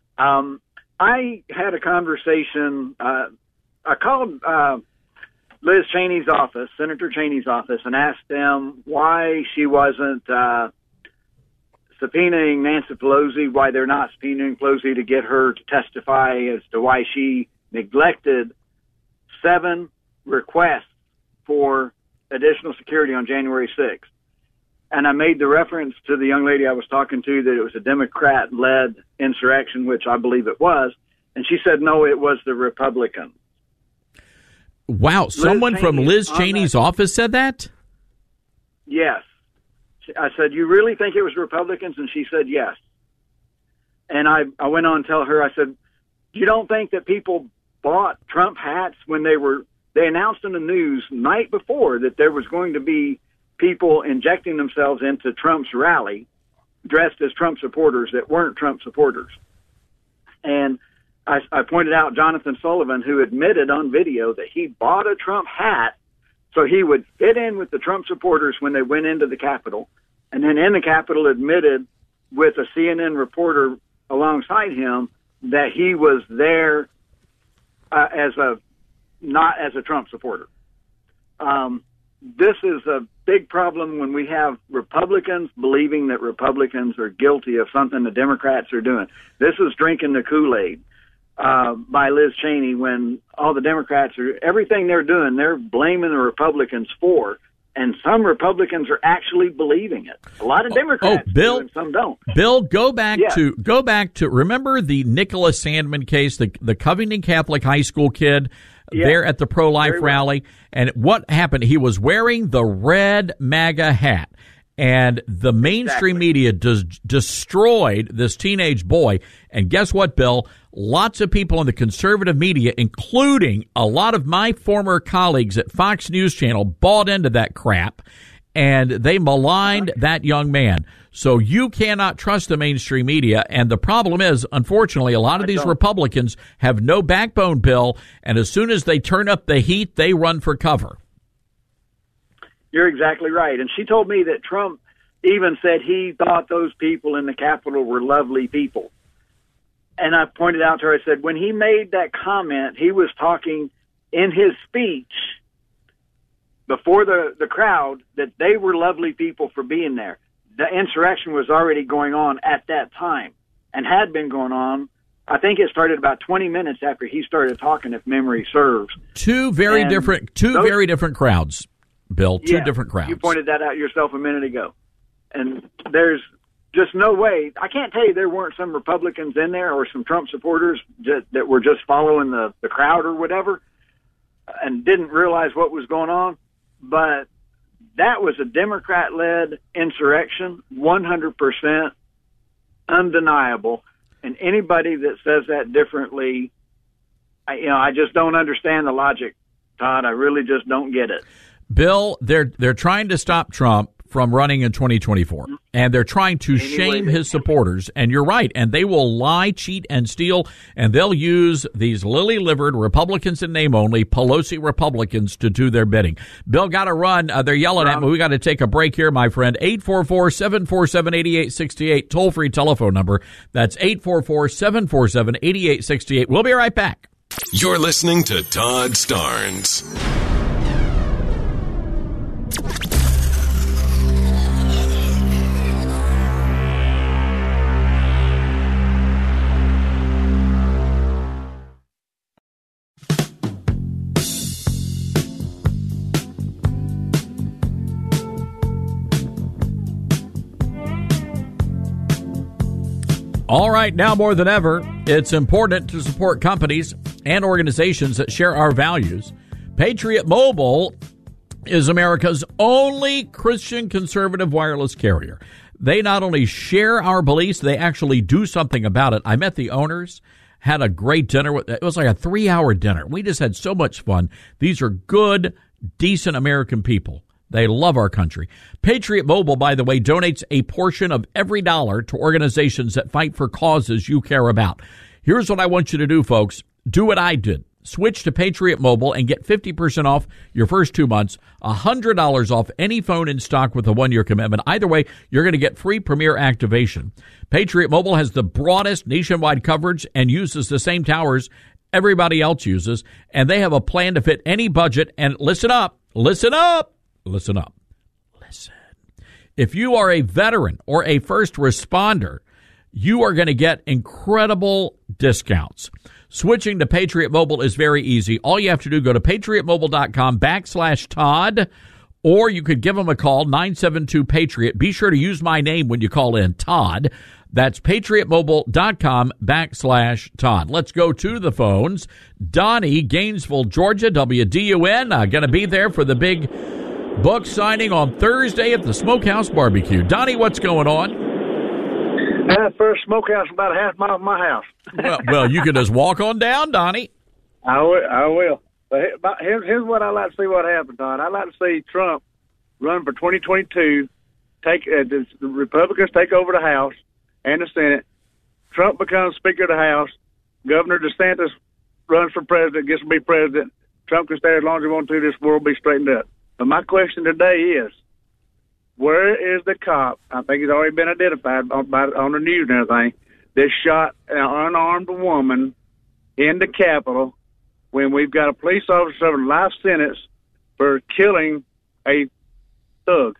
I had a conversation. I called Liz Cheney's office, Senator Cheney's office, and asked them why she wasn't subpoenaing Nancy Pelosi, why they're not subpoenaing Pelosi to get her to testify as to why she neglected 7 requests for additional security on January 6th. And I made the reference to the young lady I was talking to that it was a Democrat-led insurrection, which I believe it was. And she said, no, it was the Republicans. Wow, someone from Liz Cheney's office said that? Yes. I said, you really think it was Republicans? And she said, yes. And I went on to tell her, I said, you don't think that people bought Trump hats when they announced in the news night before that there was going to be people injecting themselves into Trump's rally dressed as Trump supporters that weren't Trump supporters. And I pointed out Jonathan Sullivan, who admitted on video that he bought a Trump hat so he would fit in with the Trump supporters when they went into the Capitol. And then in the Capitol admitted with a CNN reporter alongside him that he was there not as a Trump supporter. This is a big problem when we have Republicans believing that Republicans are guilty of something the Democrats are doing. This is drinking the Kool-Aid by Liz Cheney when all the Democrats are, everything they're doing, they're blaming the Republicans for, and some Republicans are actually believing it. A lot of Democrats do, and some don't. Bill, go back to remember the Nicholas Sandman case, the Covington Catholic High School kid there at the pro-life rally. And what happened? He was wearing the red MAGA hat. And the mainstream media destroyed this teenage boy. And guess what, Bill? Lots of people in the conservative media, including a lot of my former colleagues at Fox News Channel, bought into that crap. And they maligned that young man. So you cannot trust the mainstream media. And the problem is, unfortunately, a lot of these Republicans have no backbone, Bill. And as soon as they turn up the heat, they run for cover. You're exactly right. And she told me that Trump even said he thought those people in the Capitol were lovely people. And I pointed out to her, I said, when he made that comment, he was talking in his speech before the crowd that they were lovely people for being there. The insurrection was already going on at that time and had been going on. I think it started about 20 minutes after he started talking, if memory serves. Two very different crowds, Bill. Two different crowds. You pointed that out yourself a minute ago. And there's just no way. I can't tell you there weren't some Republicans in there or some Trump supporters that were just following the crowd or whatever and didn't realize what was going on. But that was a Democrat-led insurrection, 100% undeniable. And anybody that says that differently, I just don't understand the logic, Todd. I really just don't get it. Bill, they're trying to stop Trump from running in 2024, and they're trying to shame his supporters. And you're right, and they will lie, cheat, and steal, and they'll use these lily-livered Republicans in name only, Pelosi Republicans, to do their bidding. Bill, got to run. They're yelling at me. We got to take a break here, my friend. 844-747-8868, toll-free telephone number. That's 844-747-8868. We'll be right back. You're listening to Todd Starnes. All right, now more than ever, it's important to support companies and organizations that share our values. Patriot Mobile is America's only Christian conservative wireless carrier. They not only share our beliefs, they actually do something about it. I met the owners, had a great dinner. It was like a 3-hour dinner. We just had so much fun. These are good, decent American people. They love our country. Patriot Mobile, by the way, donates a portion of every dollar to organizations that fight for causes you care about. Here's what I want you to do, folks. Do what I did. Switch to Patriot Mobile and get 50% off your first 2 months, $100 off any phone in stock with a 1-year commitment. Either way, you're going to get free Premier activation. Patriot Mobile has the broadest nationwide coverage and uses the same towers everybody else uses, and they have a plan to fit any budget. And listen up, listen up, listen up, listen. If you are a veteran or a first responder, you are going to get incredible discounts. Switching to Patriot Mobile is very easy. All you have to do, go to patriotmobile.com/Todd, or you could give them a call, 972-PATRIOT. Be sure to use my name when you call in, Todd. That's patriotmobile.com/Todd. Let's go to the phones. Donnie, Gainesville, Georgia, WDUN, going to be there for the big book signing on Thursday at the Smokehouse Barbecue. Donnie, what's going on? First smokehouse about a half mile from my house. well, you can just walk on down, Donnie. I will. But here's what I like to see what happens, Don. I like to see Trump run for 2022. The Republicans take over the House and the Senate. Trump becomes Speaker of the House. Governor DeSantis runs for president, gets to be president. Trump can stay as long as he wants to. This world will be straightened up. But my question today is, where is the cop? I think he's already been identified on the news and everything. That shot an unarmed woman in the Capitol when we've got a police officer serving life sentence for killing a thug.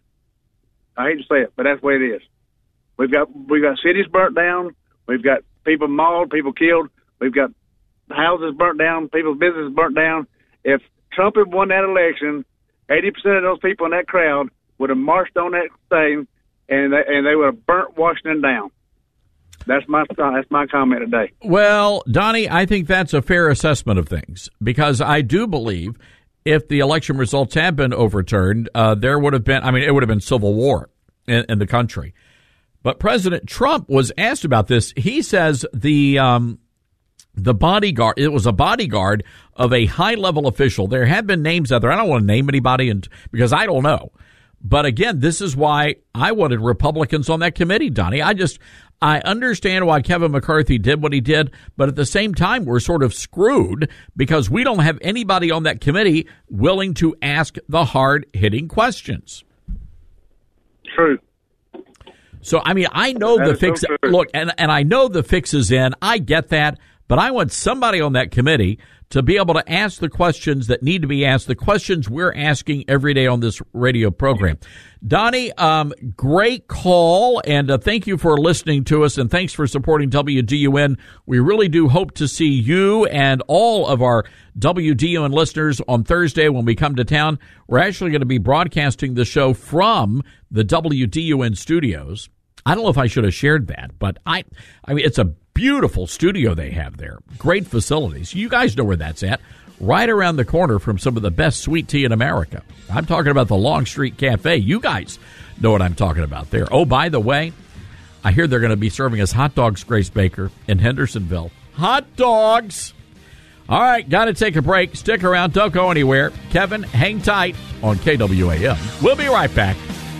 I hate to say it, but that's the way it is. We've got cities burnt down. We've got people mauled, people killed. We've got houses burnt down, people's businesses burnt down. If Trump had won that election, 80% of those people in that crowd would have marched on that thing, and they would have burnt Washington down. That's my comment today. Well, Donnie, I think that's a fair assessment of things, because I do believe if the election results had been overturned, there would have been, it would have been civil war in the country. But President Trump was asked about this. He says the bodyguard, it was a bodyguard of a high-level official. There have been names out there. I don't want to name anybody because I don't know. But again, this is why I wanted Republicans on that committee, Donnie. I understand why Kevin McCarthy did what he did, but at the same time, we're sort of screwed because we don't have anybody on that committee willing to ask the hard-hitting questions. True. So, I know the fix. So look, and I know the fix is in. I get that. But I want somebody on that committee to be able to ask the questions that need to be asked, the questions we're asking every day on this radio program. Donnie, great call, and thank you for listening to us, and thanks for supporting WDUN. We really do hope to see you and all of our WDUN listeners on Thursday when we come to town. We're actually going to be broadcasting the show from the WDUN studios. I don't know if I should have shared that, but it's a beautiful studio they have there. Great facilities. You guys know where that's at. Right around the corner from some of the best sweet tea in America. I'm talking about the Long Street Cafe. You guys know what I'm talking about there. Oh, by the way, I hear they're going to be serving us hot dogs, Grace Baker, in Hendersonville. Hot dogs! All right, got to take a break. Stick around. Don't go anywhere. Kevin, hang tight on KWAM. We'll be right back.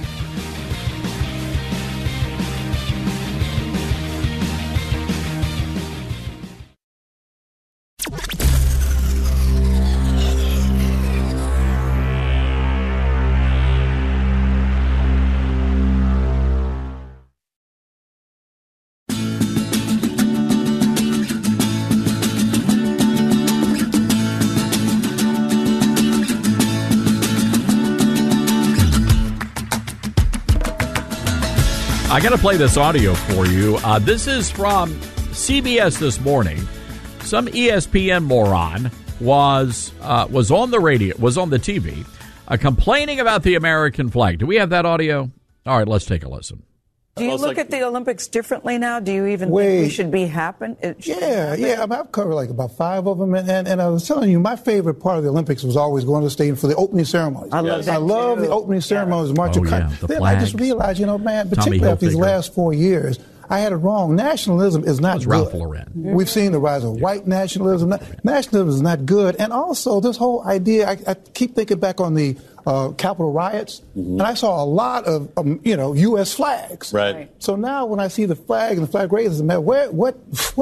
I got to play this audio for you. This is from CBS this morning. Some ESPN moron was on the radio, was on the TV, complaining about the American flag. Do we have that audio? All right, let's take a listen. Do you look at the Olympics differently now? Do you even think we should be happen? Yeah. I mean, I've covered like about 5 of them, and I was telling you, my favorite part of the Olympics was always going to the stadium for the opening ceremonies. I love that. I love the opening ceremonies, March of the Then flags. I just realized, man, particularly after these last 4 years, I had it wrong. Nationalism is not good. Ralph Lauren. We've seen the rise of white nationalism. Nationalism is not good. And also this whole idea, I keep thinking back on the Capitol riots, and I saw a lot of, U.S. flags. Right. So now when I see the flag and the flag raisers, man, what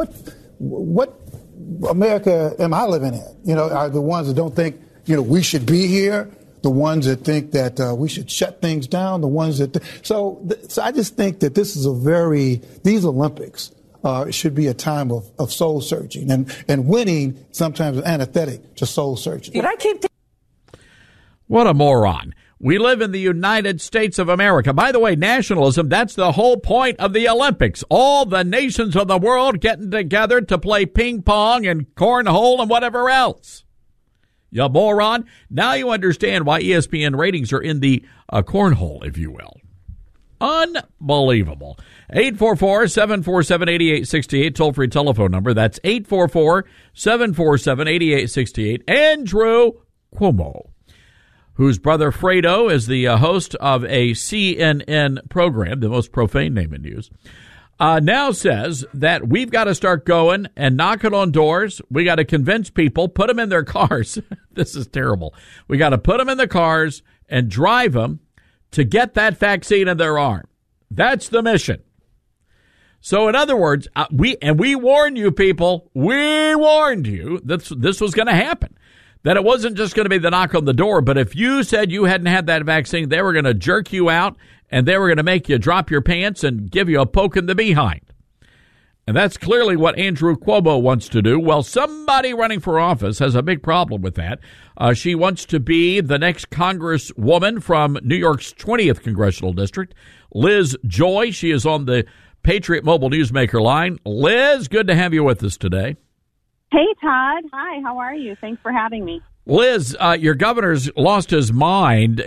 America am I living in? Are the ones that don't think, we should be here? The ones that think that we should shut things down, the ones that... So I just think that this is these Olympics should be a time of soul searching, and winning sometimes is antithetic to soul searching. But I keep... What a moron. We live in the United States of America. By the way, nationalism, that's the whole point of the Olympics. All the nations of the world getting together to play ping pong and cornhole and whatever else. You moron. Now you understand why ESPN ratings are in the cornhole, if you will. Unbelievable. 844-747-8868, toll-free telephone number. That's 844-747-8868. Andrew Cuomo, whose brother Fredo is the host of a CNN program, the most profane name in news, now says that we've got to start going and knocking on doors. We got to convince people, put them in their cars. This is terrible. We got to put them in the cars and drive them to get that vaccine in their arm. That's the mission. So in other words, we warned you people, we warned you that this was going to happen. That it wasn't just going to be the knock on the door, but if you said you hadn't had that vaccine, they were going to jerk you out and they were going to make you drop your pants and give you a poke in the behind. And that's clearly what Andrew Cuomo wants to do. Well, somebody running for office has a big problem with that. She wants to be the next congresswoman from New York's 20th congressional district, Liz Joy. She is on the Patriot Mobile Newsmaker line. Liz, good to have you with us today. Hey, Todd. Hi, how are you? Thanks for having me. Liz, your governor's lost his mind.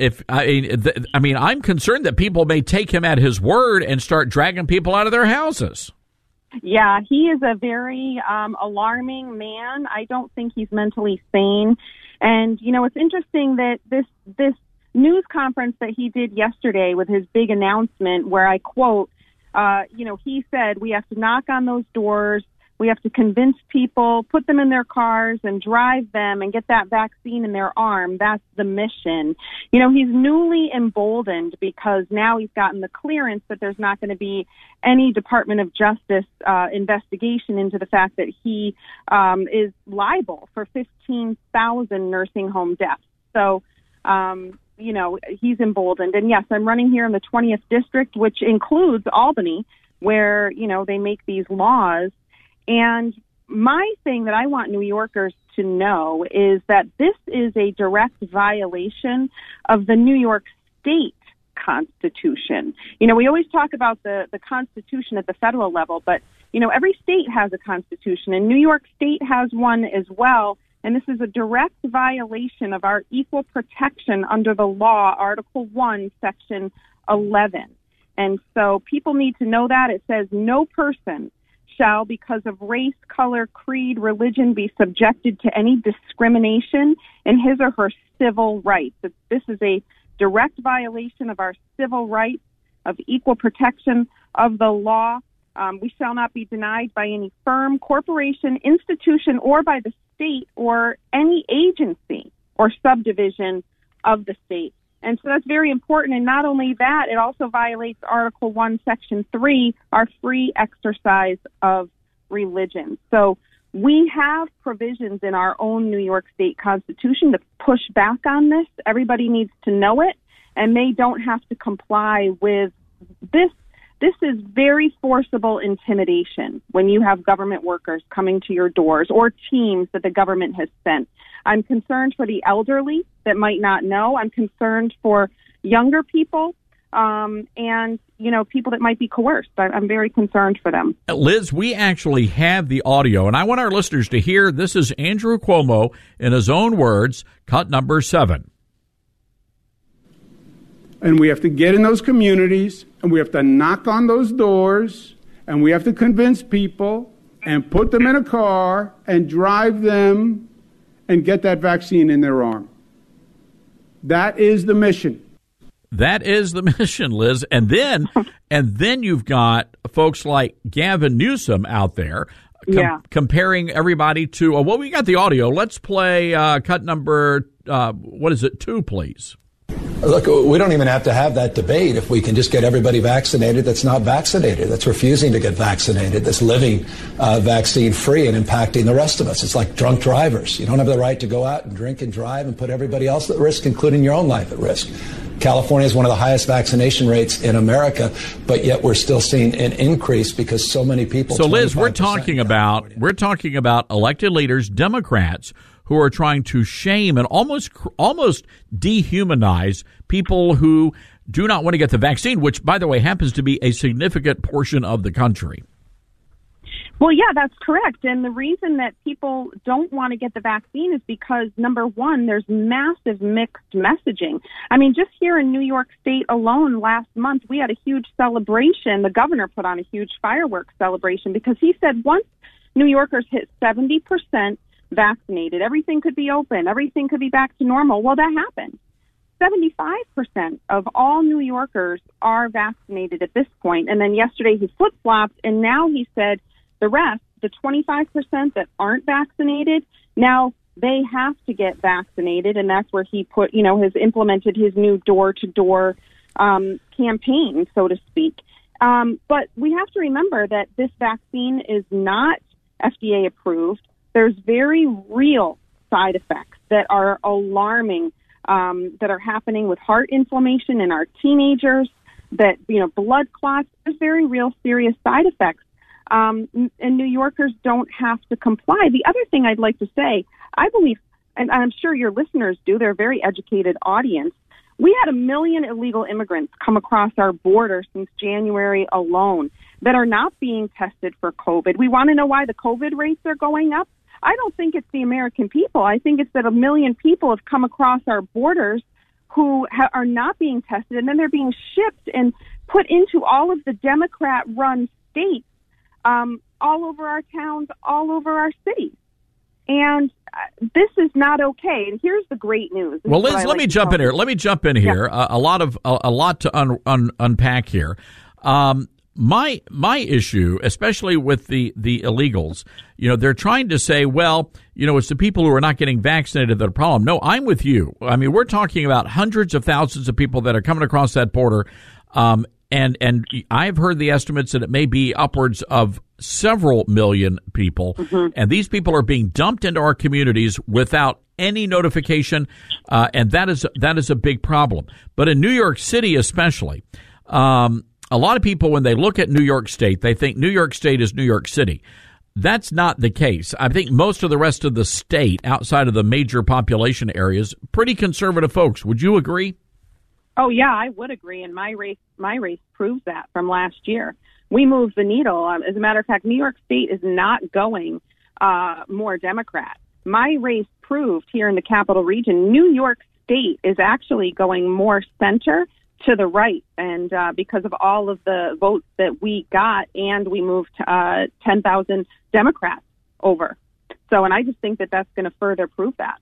I'm concerned that people may take him at his word and start dragging people out of their houses. Yeah, he is a very alarming man. I don't think he's mentally sane. And, it's interesting that this news conference that he did yesterday with his big announcement where I quote, he said, we have to knock on those doors. We have to convince people, put them in their cars and drive them and get that vaccine in their arm. That's the mission. He's newly emboldened because now he's gotten the clearance that there's not going to be any Department of Justice investigation into the fact that he is liable for 15,000 nursing home deaths. So, he's emboldened. And yes, I'm running here in the 20th district, which includes Albany, where, they make these laws. And my thing that I want New Yorkers to know is that this is a direct violation of the New York State Constitution. We always talk about the Constitution at the federal level, but, every state has a Constitution, and New York State has one as well. And this is a direct violation of our equal protection under the law, Article 1, Section 11. And so people need to know that. It says no person shall, because of race, color, creed, religion, be subjected to any discrimination in his or her civil rights. This is a direct violation of our civil rights, of equal protection of the law. We shall not be denied by any firm, corporation, institution, or by the state or any agency or subdivision of the state. And so that's very important. And not only that, it also violates Article 1, Section 3, our free exercise of religion. So we have provisions in our own New York State Constitution to push back on this. Everybody needs to know it, and they don't have to comply with this. This is very forcible intimidation when you have government workers coming to your doors or teams that the government has sent. I'm concerned for the elderly that might not know. I'm concerned for younger people and, people that might be coerced. I'm very concerned for them. Liz, we actually have the audio, and I want our listeners to hear. This is Andrew Cuomo, in his own words, cut number 7. And we have to get in those communities, and we have to knock on those doors, and we have to convince people and put them in a car and drive them and get that vaccine in their arm. That is the mission. That is the mission, Liz. And then you've got folks like Gavin Newsom out there comparing everybody to, well, we got the audio. Let's play cut number, 2, please. Look, we don't even have to have that debate if we can just get everybody vaccinated that's not vaccinated, that's refusing to get vaccinated, that's living vaccine-free and impacting the rest of us. It's like drunk drivers. You don't have the right to go out and drink and drive and put everybody else at risk, including your own life at risk. California has one of the highest vaccination rates in America, but yet we're still seeing an increase because so many people. So, Liz, we're talking about elected leaders, Democrats, who are trying to shame and almost dehumanize people who do not want to get the vaccine, which, by the way, happens to be a significant portion of the country. Well, yeah, that's correct. And the reason that people don't want to get the vaccine is because, number one, there's massive mixed messaging. I mean, just here in New York State alone last month, we had a huge celebration. The governor put on a huge fireworks celebration because he said once New Yorkers hit 70% vaccinated, everything could be open, everything could be back to normal. Well, that happened. 75% of all New Yorkers are vaccinated at this point. And then yesterday he flip-flopped, and now he said the rest, the 25% that aren't vaccinated, now they have to get vaccinated, and that's where he has implemented his new door-to-door campaign, so to speak. But we have to remember that this vaccine is not FDA approved. There's very real side effects that are alarming, that are happening with heart inflammation in our teenagers, that, blood clots. There's very real serious side effects. And New Yorkers don't have to comply. The other thing I'd like to say, I believe, and I'm sure your listeners do, they're a very educated audience. We had 1 million illegal immigrants come across our border since January alone that are not being tested for COVID. We want to know why the COVID rates are going up. I don't think it's the American people. I think it's that 1 million people have come across our borders who are not being tested, and then they're being shipped and put into all of the Democrat-run states, all over our towns, all over our cities. And this is not okay. And here's the great news. Well, Liz, let me jump in here. A lot to unpack here. My issue, especially with the illegals, they're trying to say, well, it's the people who are not getting vaccinated that are the problem. No, I'm with you. I mean, we're talking about hundreds of thousands of people that are coming across that border. And I've heard the estimates that it may be upwards of several million people. Mm-hmm. And these people are being dumped into our communities without any notification. And that is a big problem. But in New York City, especially, a lot of people, when they look at New York State, they think New York State is New York City. That's not the case. I think most of the rest of the state, outside of the major population areas, pretty conservative folks. Would you agree? Oh, yeah, I would agree. And my race proves that from last year. We moved the needle. As a matter of fact, New York State is not going more Democrat. My race proved here in the capital region, New York State is actually going more center to the right, and because of all of the votes that we got, and we moved 10,000 Democrats over. So, and I just think that that's going to further prove that.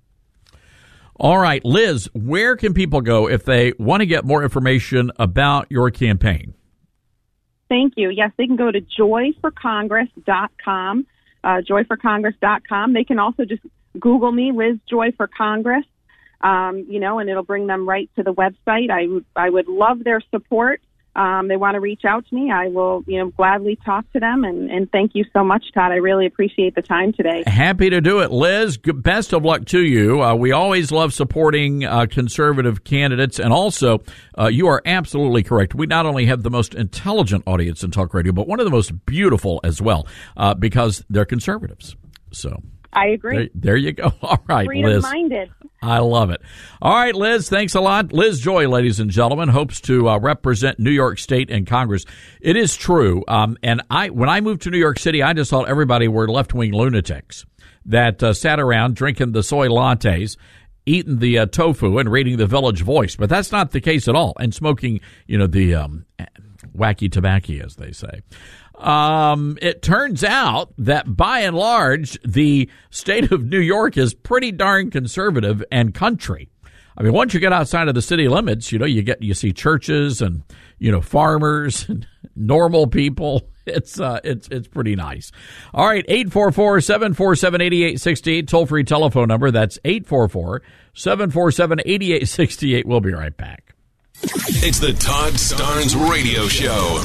All right, Liz, where can people go if they want to get more information about your campaign? Thank you. Yes, they can go to joyforcongress.com, joyforcongress.com. They can also just Google me, Liz Joy for Congress. And it'll bring them right to the website. I would love their support. They want to reach out to me. I will, gladly talk to them. And thank you so much, Todd. I really appreciate the time today. Happy to do it, Liz. Best of luck to you. We always love supporting conservative candidates. And also, you are absolutely correct. We not only have the most intelligent audience in talk radio, but one of the most beautiful as well, because they're conservatives. So I agree. There you go. All right, Liz. Freedom-minded. I love it. All right, Liz, thanks a lot. Liz Joy, ladies and gentlemen, hopes to represent New York State in Congress. It is true. And when I moved to New York City, I just thought everybody were left-wing lunatics that sat around drinking the soy lattes. eating the tofu and reading the Village Voice, but that's not the case at all. And smoking, the wacky tobacco, as they say. It turns out that by and large, the state of New York is pretty darn conservative and country. I mean, once you get outside of the city limits, you see churches and, farmers and normal people. It's pretty nice. All right. 844-747-8868, toll free telephone number. That's 844-747-8868. We'll be right back. It's the Todd Starnes Radio Show.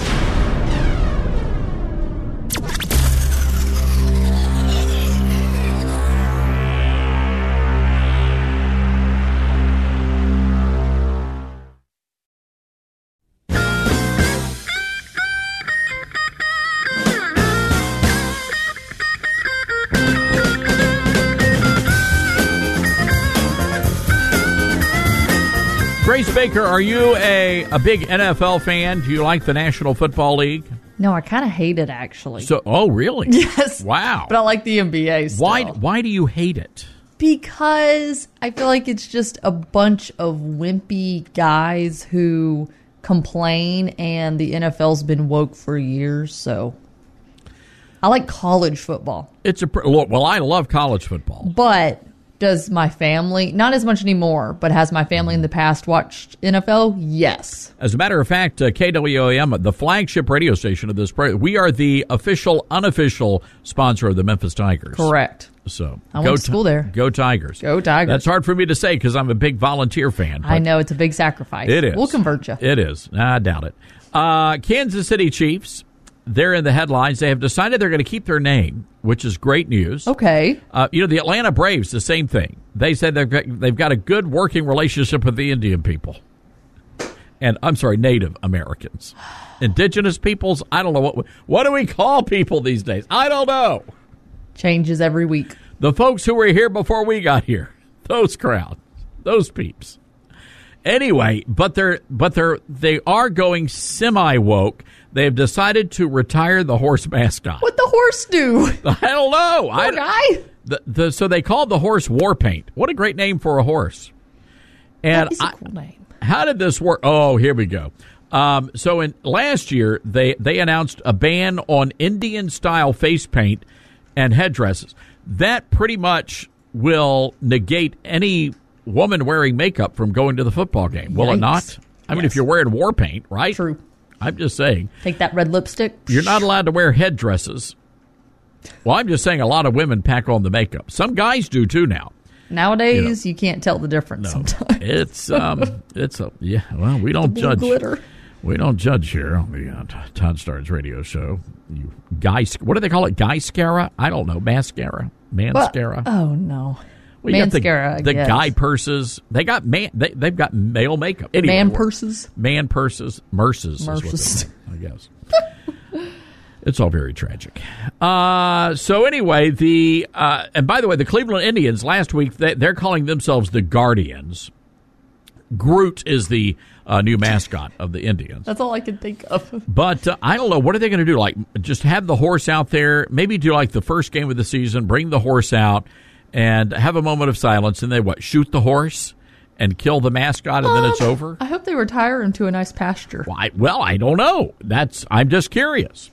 Grace Baker, are you a big NFL fan? Do you like the National Football League? No, I kind of hate it, actually. Really? Yes. Wow. But I like the NBA still. Why do you hate it? Because I feel like it's just a bunch of wimpy guys who complain, and the NFL's been woke for years, so I like college football. Well, I love college football. But does my family, not as much anymore, but has my family in the past watched NFL? Yes. As a matter of fact, KWAM, the flagship radio station of this program, we are the unofficial sponsor of the Memphis Tigers. Correct. So I went to school there. Go Tigers. Go Tigers. That's hard for me to say because I'm a big volunteer fan. I know, it's a big sacrifice. It is. We'll convert you. It is. I doubt it. Kansas City Chiefs, they're in the headlines. They have decided they're going to keep their name, which is great news. Okay. The Atlanta Braves, the same thing. They said they've got a good working relationship with the Indian people. And, I'm sorry, Native Americans. Indigenous peoples, I don't know. What do we call people these days? I don't know. Changes every week. The folks who were here before we got here. Those crowd. Those peeps. Anyway, but they are going semi-woke. They've decided to retire the horse mascot. What'd the horse do? I don't know. Poor guy. So they called the horse Warpaint. What a great name for a horse. And that is a cool name. How did this work? Oh, here we go. So in last year, they announced a ban on Indian-style face paint and headdresses. That pretty much will negate any woman wearing makeup from going to the football game, will it not? I mean, if you're wearing war paint, right? True. I'm just saying. Take that red lipstick. You're not allowed to wear headdresses. Well, I'm just saying a lot of women pack on the makeup. Some guys do, too, now. Nowadays, you can't tell the difference sometimes. Well, we don't judge. Glitter. We don't judge here on the Todd Starnes radio show. You guys, what do they call it? Guy-scara? I don't know. Mascara? Manscara? Oh, no. Well, Manscara, the guy purses. They've got male makeup. Anyway, man purses? Man purses. Merces. Merces. I guess. It's all very tragic. So anyway, and by the way, the Cleveland Indians last week, they're calling themselves the Guardians. Groot is the new mascot of the Indians. That's all I can think of. But I don't know. What are they going to do? Like, just have the horse out there, maybe do like the first game of the season, bring the horse out, and have a moment of silence, and they shoot the horse and kill the mascot, and then it's over? I hope they retire him to a nice pasture. Well, I don't know. I'm just curious.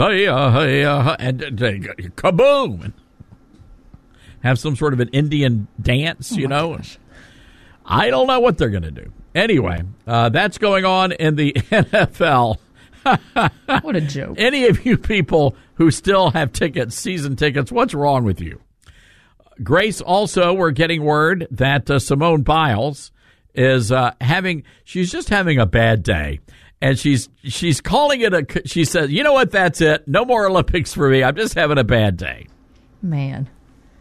And kaboom! Have some sort of an Indian dance, Gosh. I don't know what they're going to do. Anyway, that's going on in the NFL. What a joke. Any of you people who still have season tickets, what's wrong with you? Grace, also, we're getting word that Simone Biles is she's just having a bad day. And she's calling it she says, you know what, that's it. No more Olympics for me. I'm just having a bad day. Man.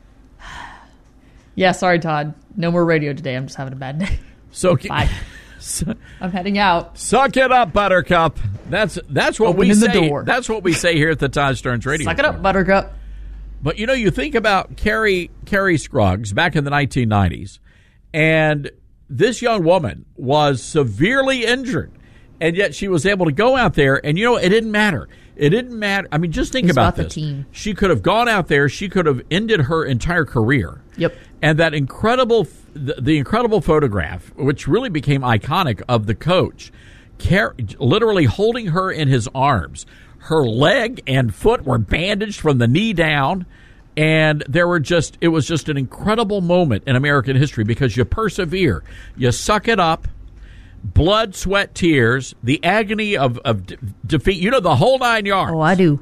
Yeah, sorry, Todd. No more radio today. I'm just having a bad day. So bye. I'm heading out. Suck it up, Buttercup. That's what we say. The door. That's what we say here at the Todd Starnes Radio. Suck it up, Buttercup. But you think about Carrie Scruggs back in the 1990s, and this young woman was severely injured, and yet she was able to go out there, and it didn't matter. It didn't matter. I mean, just think It's about about the this. team. She could have gone out there. She could have ended her entire career. Yep. And that incredible, the incredible photograph, which really became iconic, of the coach, literally holding her in his arms. Her leg and foot were bandaged from the knee down. And it was just an incredible moment in American history because you persevere. You suck it up. Blood, sweat, tears, the agony of defeat. You know, the whole 9 yards. Oh, I do.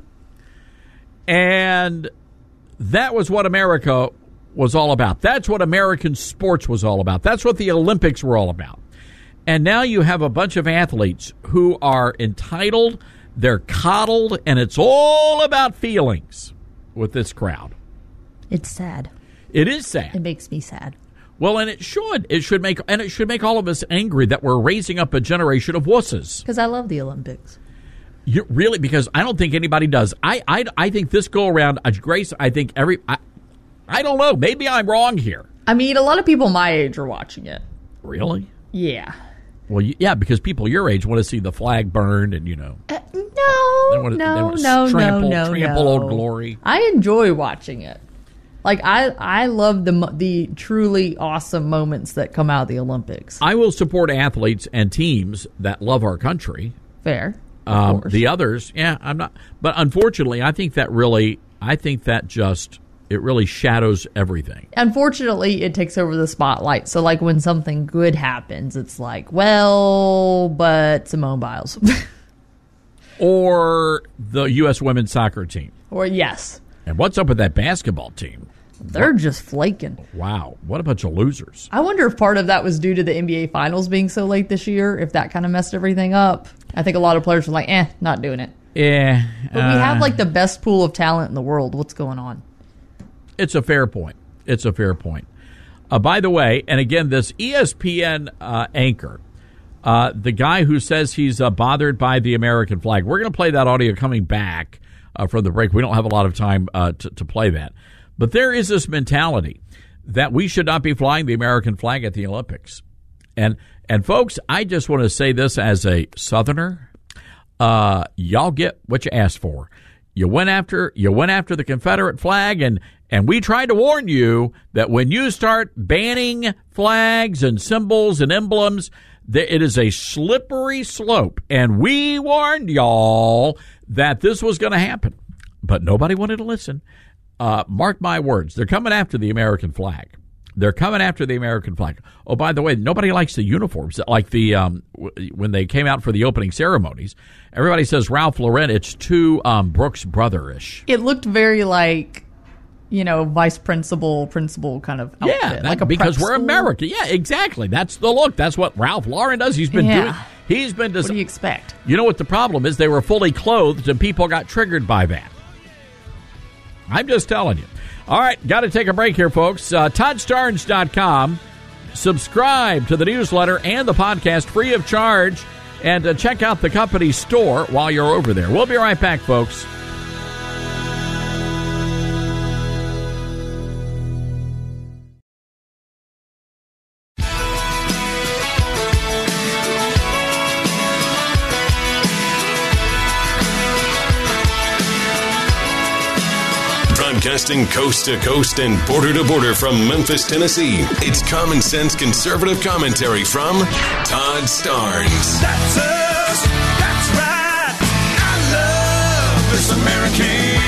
And that was what America was all about. That's what American sports was all about. That's what the Olympics were all about. And now you have a bunch of athletes who are entitled, they're coddled, and it's all about feelings with this crowd. It's sad. It is sad. It makes me sad. Well, and it should make all of us angry that we're raising up a generation of wusses. Because I love the Olympics. Really? Because I don't think anybody does. I think this go around, Grace, I think I don't know. Maybe I'm wrong here. I mean, a lot of people my age are watching it. Really? Yeah. Well, yeah, because people your age want to see the flag burned and, No. Trample Old Glory. I enjoy watching it. Like, I love the truly awesome moments that come out of the Olympics. I will support athletes and teams that love our country. Fair. The others, I'm not. But unfortunately, I think that really shadows everything. Unfortunately, it takes over the spotlight. So, like, when something good happens, it's like, well, but Simone Biles. Or the U.S. women's soccer team. Or, yes. And what's up with that basketball team? They're just flaking. Wow. What a bunch of losers. I wonder if part of that was due to the NBA Finals being so late this year, if that kind of messed everything up. I think a lot of players were like, not doing it. Yeah. But we have, like, the best pool of talent in the world. What's going on? It's a fair point. By the way, and again, this ESPN anchor, the guy who says he's bothered by the American flag, we're going to play that audio coming back from the break. We don't have a lot of time to play that. But there is this mentality that we should not be flying the American flag at the Olympics. And folks, I just want to say this as a Southerner. Y'all get what you asked for. You went after the Confederate flag, and we tried to warn you that when you start banning flags and symbols and emblems, it is a slippery slope. And we warned y'all that this was going to happen. But nobody wanted to listen. Mark my words, they're coming after the American flag. Oh, by the way, nobody likes the uniforms. Like when they came out for the opening ceremonies, everybody says Ralph Lauren. It's too Brooks Brother-ish. It looked very like, vice principal kind of outfit. Yeah, like a because we're prep school. America. Yeah, exactly. That's the look. That's what Ralph Lauren does. He's been doing. What do you expect? You know what the problem is? They were fully clothed, and people got triggered by that. I'm just telling you. All right, got to take a break here, folks. ToddStarnes.com. Subscribe to the newsletter and the podcast free of charge, and check out the company's store while you're over there. We'll be right back, folks. Broadcasting coast to coast and border to border from Memphis, Tennessee. It's common sense conservative commentary from Todd Starnes. That's us. That's right. I love this American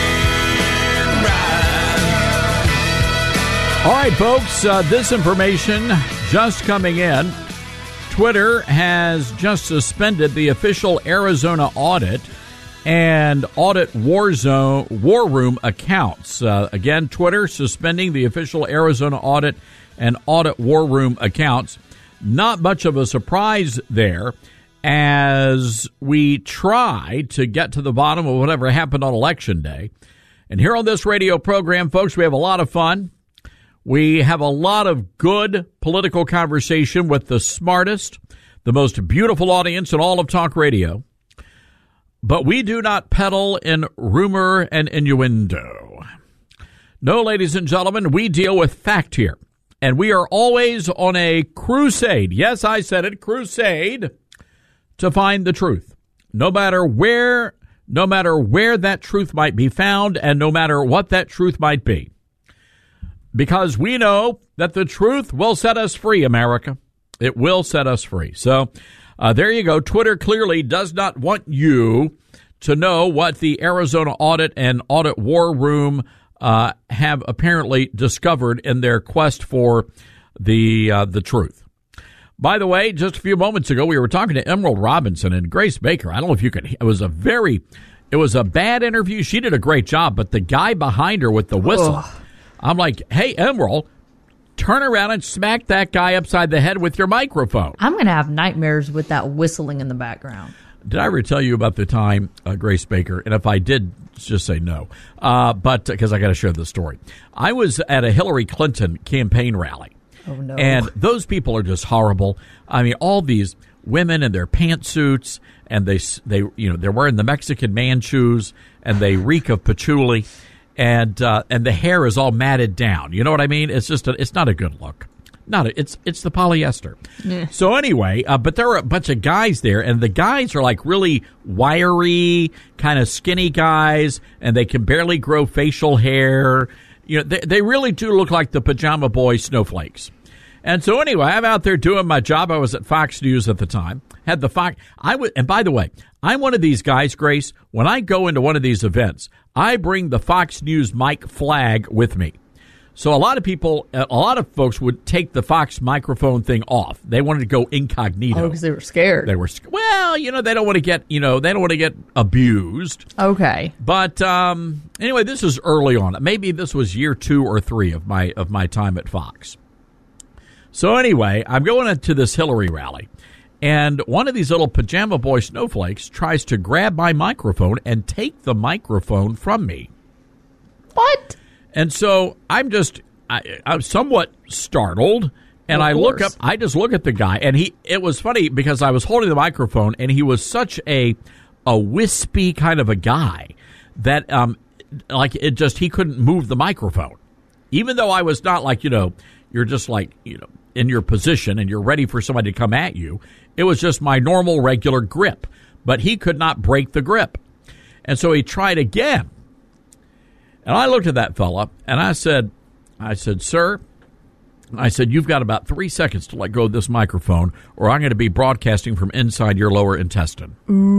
ride. All right, folks, this information just coming in. Twitter has just suspended the official Arizona audit and audit war room accounts. Again, Twitter suspending the official Arizona audit and audit war room accounts. Not much of a surprise there as we try to get to the bottom of whatever happened on Election Day. And here on this radio program, folks, we have a lot of fun. We have a lot of good political conversation with the smartest, the most beautiful audience in all of talk radio. But we do not peddle in rumor and innuendo. No, ladies and gentlemen, we deal with fact here. And we are always on a crusade. Yes, I said it, crusade, to find the truth. No matter where no matter where that truth might be found and no matter what that truth might be. Because we know that the truth will set us free, America. It will set us free. So there you go. Twitter clearly does not want you to know what the Arizona Audit and Audit War Room have apparently discovered in their quest for the truth. By the way, just a few moments ago, we were talking to Emerald Robinson and Grace Baker. I don't know if you could. It was a bad interview. She did a great job, but the guy behind her with the whistle, I'm like, hey, Emerald, turn around and smack that guy upside the head with your microphone. I'm going to have nightmares with that whistling in the background. Did I ever tell you about the time, Grace Baker? And if I did, just say no. But because I got to share the story. I was at a Hillary Clinton campaign rally. Oh, no. And those people are just horrible. I mean, all these women in their pantsuits, and they're wearing the Mexican man shoes, and they reek of patchouli, and the hair is all matted down. You know what I mean? It's just it's not a good look. It's the polyester. Yeah. So anyway, but there were a bunch of guys there, and the guys are like really wiry, kind of skinny guys, and they can barely grow facial hair. You know, they really do look like the Pajama Boy snowflakes. And so anyway, I'm out there doing my job. I was at Fox News at the time. Had the Fox. And by the way, I'm one of these guys, Grace. When I go into one of these events, I bring the Fox News mic flag with me. So a lot of folks would take the Fox microphone thing off. They wanted to go incognito. Oh, because they were scared. They were well, they don't want to get abused. Okay. But anyway, this is early on. Maybe this was year 2 or 3 of my time at Fox. So anyway, I'm going into this Hillary rally, and one of these little Pajama Boy snowflakes tries to grab my microphone and take the microphone from me. What? And so I'm somewhat startled, and I look up. I just look at the guy, and it was funny because I was holding the microphone, and he was such a wispy kind of a guy that he couldn't move the microphone, even though I was not like you're just like in your position and you're ready for somebody to come at you. It was just my normal regular grip, but he could not break the grip, and so he tried again. And I looked at that fella, and I said, sir, you've got about 3 seconds to let go of this microphone, or I'm going to be broadcasting from inside your lower intestine.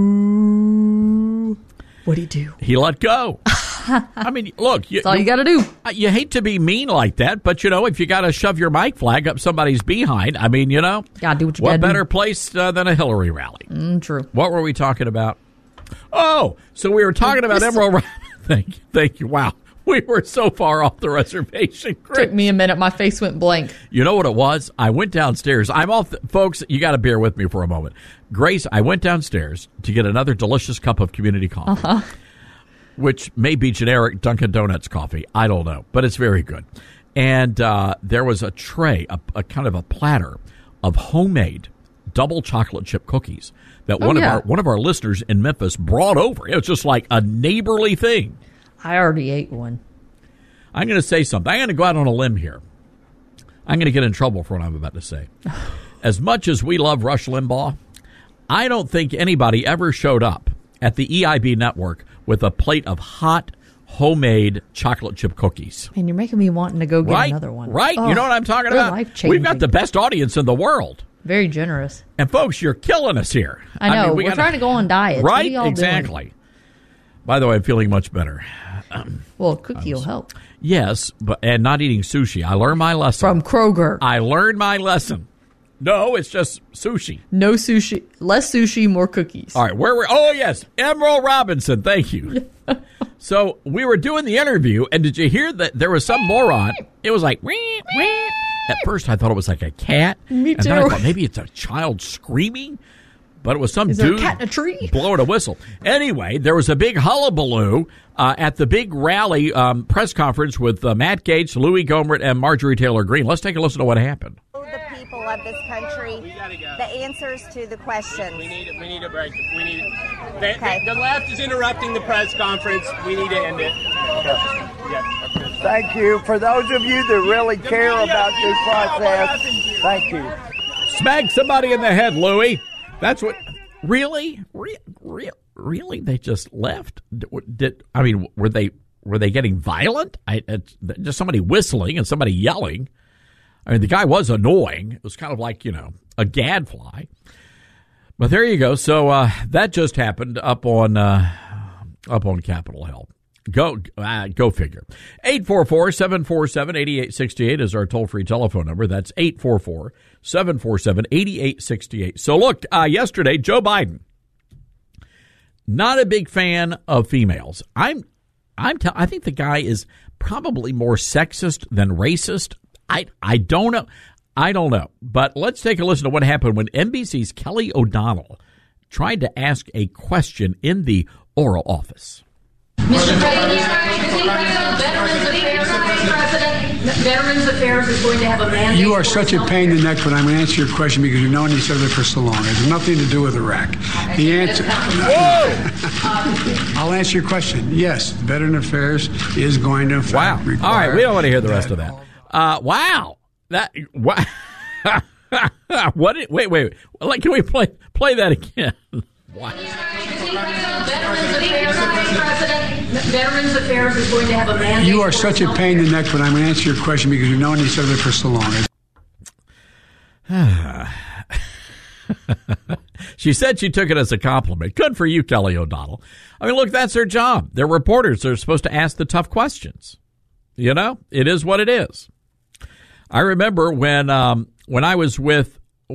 Ooh. What'd he do? He let go. I mean, look. That's all you got to do. You hate to be mean like that, but, if you got to shove your mic flag up somebody's behind, I mean, got to do what you got to do. What better place than a Hillary rally? True. What were we talking about? Oh, so we were talking about Emerald. Thank you. Wow. We were so far off the reservation. Took me a minute. My face went blank. You know what it was? I went downstairs. I'm off. Folks, you got to bear with me for a moment. Grace, I went downstairs to get another delicious cup of community coffee, which may be generic Dunkin' Donuts coffee. I don't know, but it's very good. And there was a tray, a kind of a platter of homemade double chocolate chip cookies that one of our listeners in Memphis brought over. It was just like a neighborly thing. I already ate one. I'm going to say something. I'm going to go out on a limb here. I'm going to get in trouble for what I'm about to say. As much as we love Rush Limbaugh, I don't think anybody ever showed up at the EIB network with a plate of hot, homemade chocolate chip cookies. And you're making me wanting to go get another one. Right. Oh, you know what I'm talking about? Life-changing. We've got the best audience in the world. Very generous. And, folks, you're killing us here. I know. We're trying to go on diets. Right? What are y'all exactly. Doing? By the way, I'm feeling much better. Well, a cookie will help. Yes, and not eating sushi. I learned my lesson. From Kroger. I learned my lesson. No, it's just sushi. No sushi. Less sushi, more cookies. All right, oh, yes, Emerald Robinson. Thank you. So we were doing the interview, and did you hear that there was some moron? It was like, wee, wee. At first, I thought it was like a cat. Me too. And then I thought maybe it's a child screaming. But it was some dude a cat in a tree? blowing a whistle. Anyway, there was a big hullabaloo at the big rally press conference with Matt Gaetz, Louis Gohmert, and Marjorie Taylor Greene. Let's take a listen to what happened. The people of this country, the answers to the questions. We need a break. The left is interrupting the press conference. We need to end it. Yeah. Thank you. For those of you that really care about this process, thank you. Smack somebody in the head, Louis. That's what. Really? really? They just left? Were they getting violent? Just somebody whistling and somebody yelling. I mean, the guy was annoying. It was kind of like, a gadfly. But there you go. So that just happened up on Capitol Hill. Go figure. 844-747-8868 is our toll-free telephone number. That's 844-747-8868. So look, yesterday, Joe Biden, not a big fan of females. I think the guy is probably more sexist than racist. I don't know. But let's take a listen to what happened when NBC's Kelly O'Donnell tried to ask a question in the Oral Office. Mr. President, Veterans Affairs is going to have a mandate. You are such a pain in the neck, but I'm going to answer your question because we've known each other for so long. It has nothing to do with Iraq. The answer... I'll answer your question. Yes, Veteran Affairs is going to... Wow. All right, we don't want to hear the rest of that. Wow. Wow. Wait. Can we play that again? Wow. Veterans Affairs is going to have a mandate. You are such a pain in the neck, but I'm going to answer your question because we've known each other for so long. She said she took it as a compliment. Good for you, Kelly O'Donnell. I mean, look, that's their job. They're reporters. They're supposed to ask the tough questions. It is what it is. I remember when I was with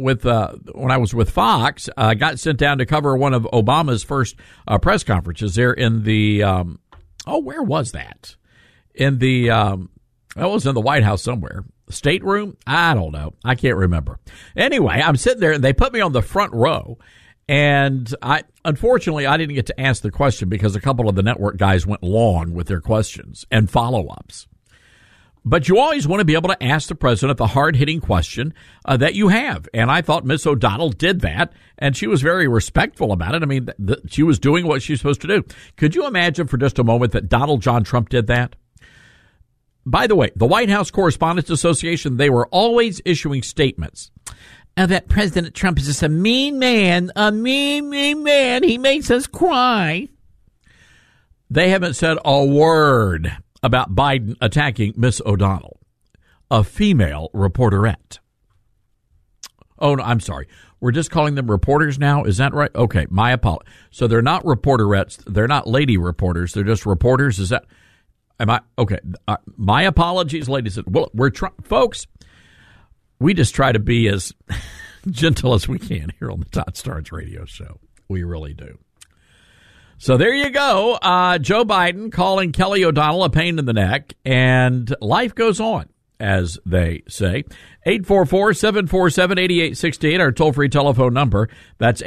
Fox, I got sent down to cover one of Obama's first press conferences there in the where was that? In the it was in the White House somewhere. Stateroom? I don't know. I can't remember. Anyway, I'm sitting there and they put me on the front row, and unfortunately I didn't get to ask the question because a couple of the network guys went long with their questions and follow-ups. But you always want to be able to ask the president the hard-hitting question that you have. And I thought Miss O'Donnell did that, and she was very respectful about it. I mean, she was doing what she's supposed to do. Could you imagine for just a moment that Donald John Trump did that? By the way, the White House Correspondents Association, they were always issuing statements that President Trump is just a mean man, mean man. He makes us cry. They haven't said a word about Biden attacking Miss O'Donnell, a female reporterette. Oh, no, I'm sorry. We're just calling them reporters now? Is that right? Okay, my apologies. So they're not reporterettes. They're not lady reporters. They're just reporters. Is that... Am I... Okay, my apologies, ladies. Well, folks, we just try to be as gentle as we can here on the Todd Starnes radio show. We really do. So there you go. Joe Biden calling Kelly O'Donnell a pain in the neck, and life goes on, as they say. 844-747-8868, our toll-free telephone number. That's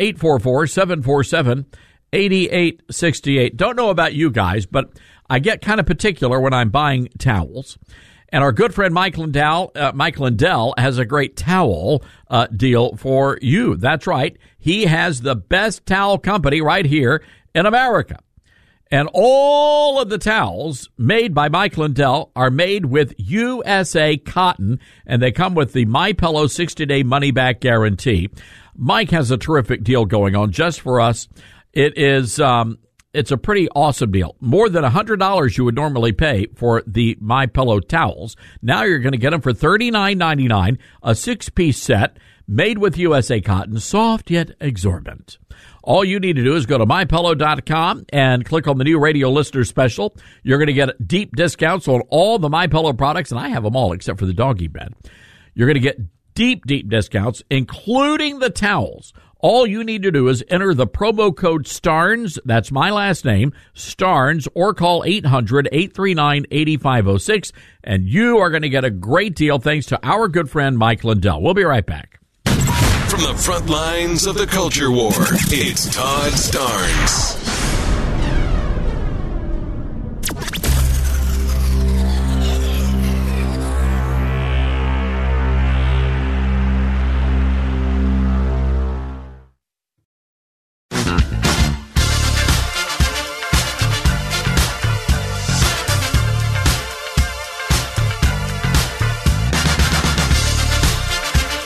844-747-8868. Don't know about you guys, but I get kind of particular when I'm buying towels. And our good friend Mike Lindell has a great towel deal for you. That's right. He has the best towel company right here in America. And all of the towels made by Mike Lindell are made with USA cotton, and they come with the MyPillow 60-day money-back guarantee. Mike has a terrific deal going on just for us. It is it's a pretty awesome deal. More than $100 you would normally pay for the MyPillow towels. Now you're going to get them for $39.99, a 6-piece set made with USA cotton, soft yet exorbitant. All you need to do is go to MyPillow.com and click on the new radio listener special. You're going to get deep discounts on all the MyPillow products, and I have them all except for the doggy bed. You're going to get deep discounts, including the towels. All you need to do is enter the promo code STARNS, that's my last name, STARNS, or call 800-839-8506, and you are going to get a great deal thanks to our good friend Mike Lindell. We'll be right back. From the front lines of the culture war, it's Todd Starnes.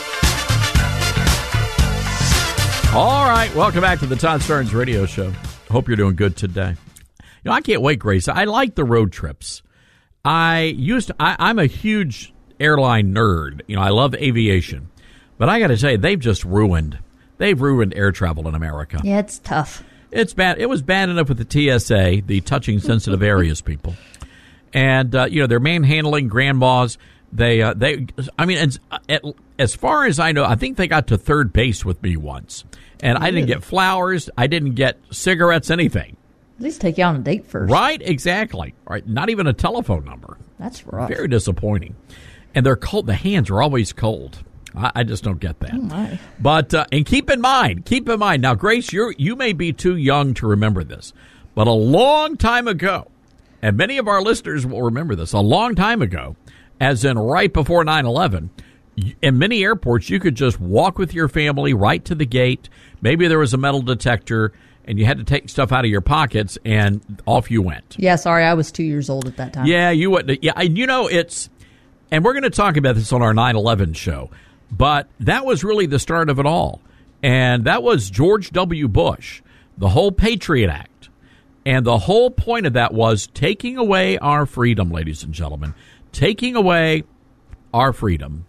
All right, welcome back to the Todd Starnes radio show. Hope you're doing good today. I can't wait, Grace. I like the road trips. I'm a huge airline nerd. I love aviation. But I got to tell you, they've ruined air travel in America. Yeah, it's tough. It's bad. It was bad enough with the TSA, the touching sensitive areas people. And, they're manhandling grandmas. As far as I know, I think they got to third base with me once. And I didn't get flowers. I didn't get cigarettes, anything. At least take you on a date first. Right, exactly. Right, not even a telephone number. That's rough. Very disappointing. And they're cold. The hands are always cold. I just don't get that. Oh my. But and keep in mind. Now, Grace, you may be too young to remember this, but a long time ago, and many of our listeners will remember this. A long time ago, as in right before 9/11, in many airports, you could just walk with your family right to the gate. Maybe there was a metal detector, and you had to take stuff out of your pockets, and off you went. Yeah, sorry, I was 2 years old at that time. Yeah, you wouldn't. Yeah, and we're going to talk about this on our 9/11 show. But that was really the start of it all. And that was George W. Bush, the whole Patriot Act. And the whole point of that was taking away our freedom, ladies and gentlemen, taking away our freedom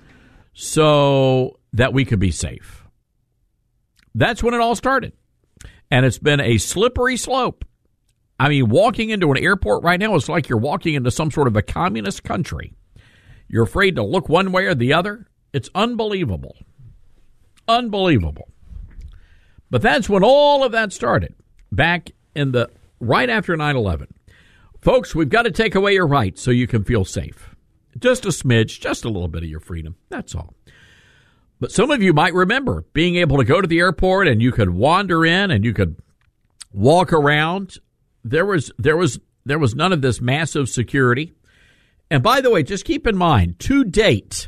so that we could be safe. That's when it all started. And it's been a slippery slope. I mean, walking into an airport right now is like you're walking into some sort of a communist country. You're afraid to look one way or the other. It's unbelievable. Unbelievable. But that's when all of that started, back in right after 9/11. Folks, we've got to take away your rights so you can feel safe. Just a smidge, just a little bit of your freedom. That's all. But some of you might remember being able to go to the airport and you could wander in and you could walk around. There was none of this massive security. And by the way, just keep in mind, to date,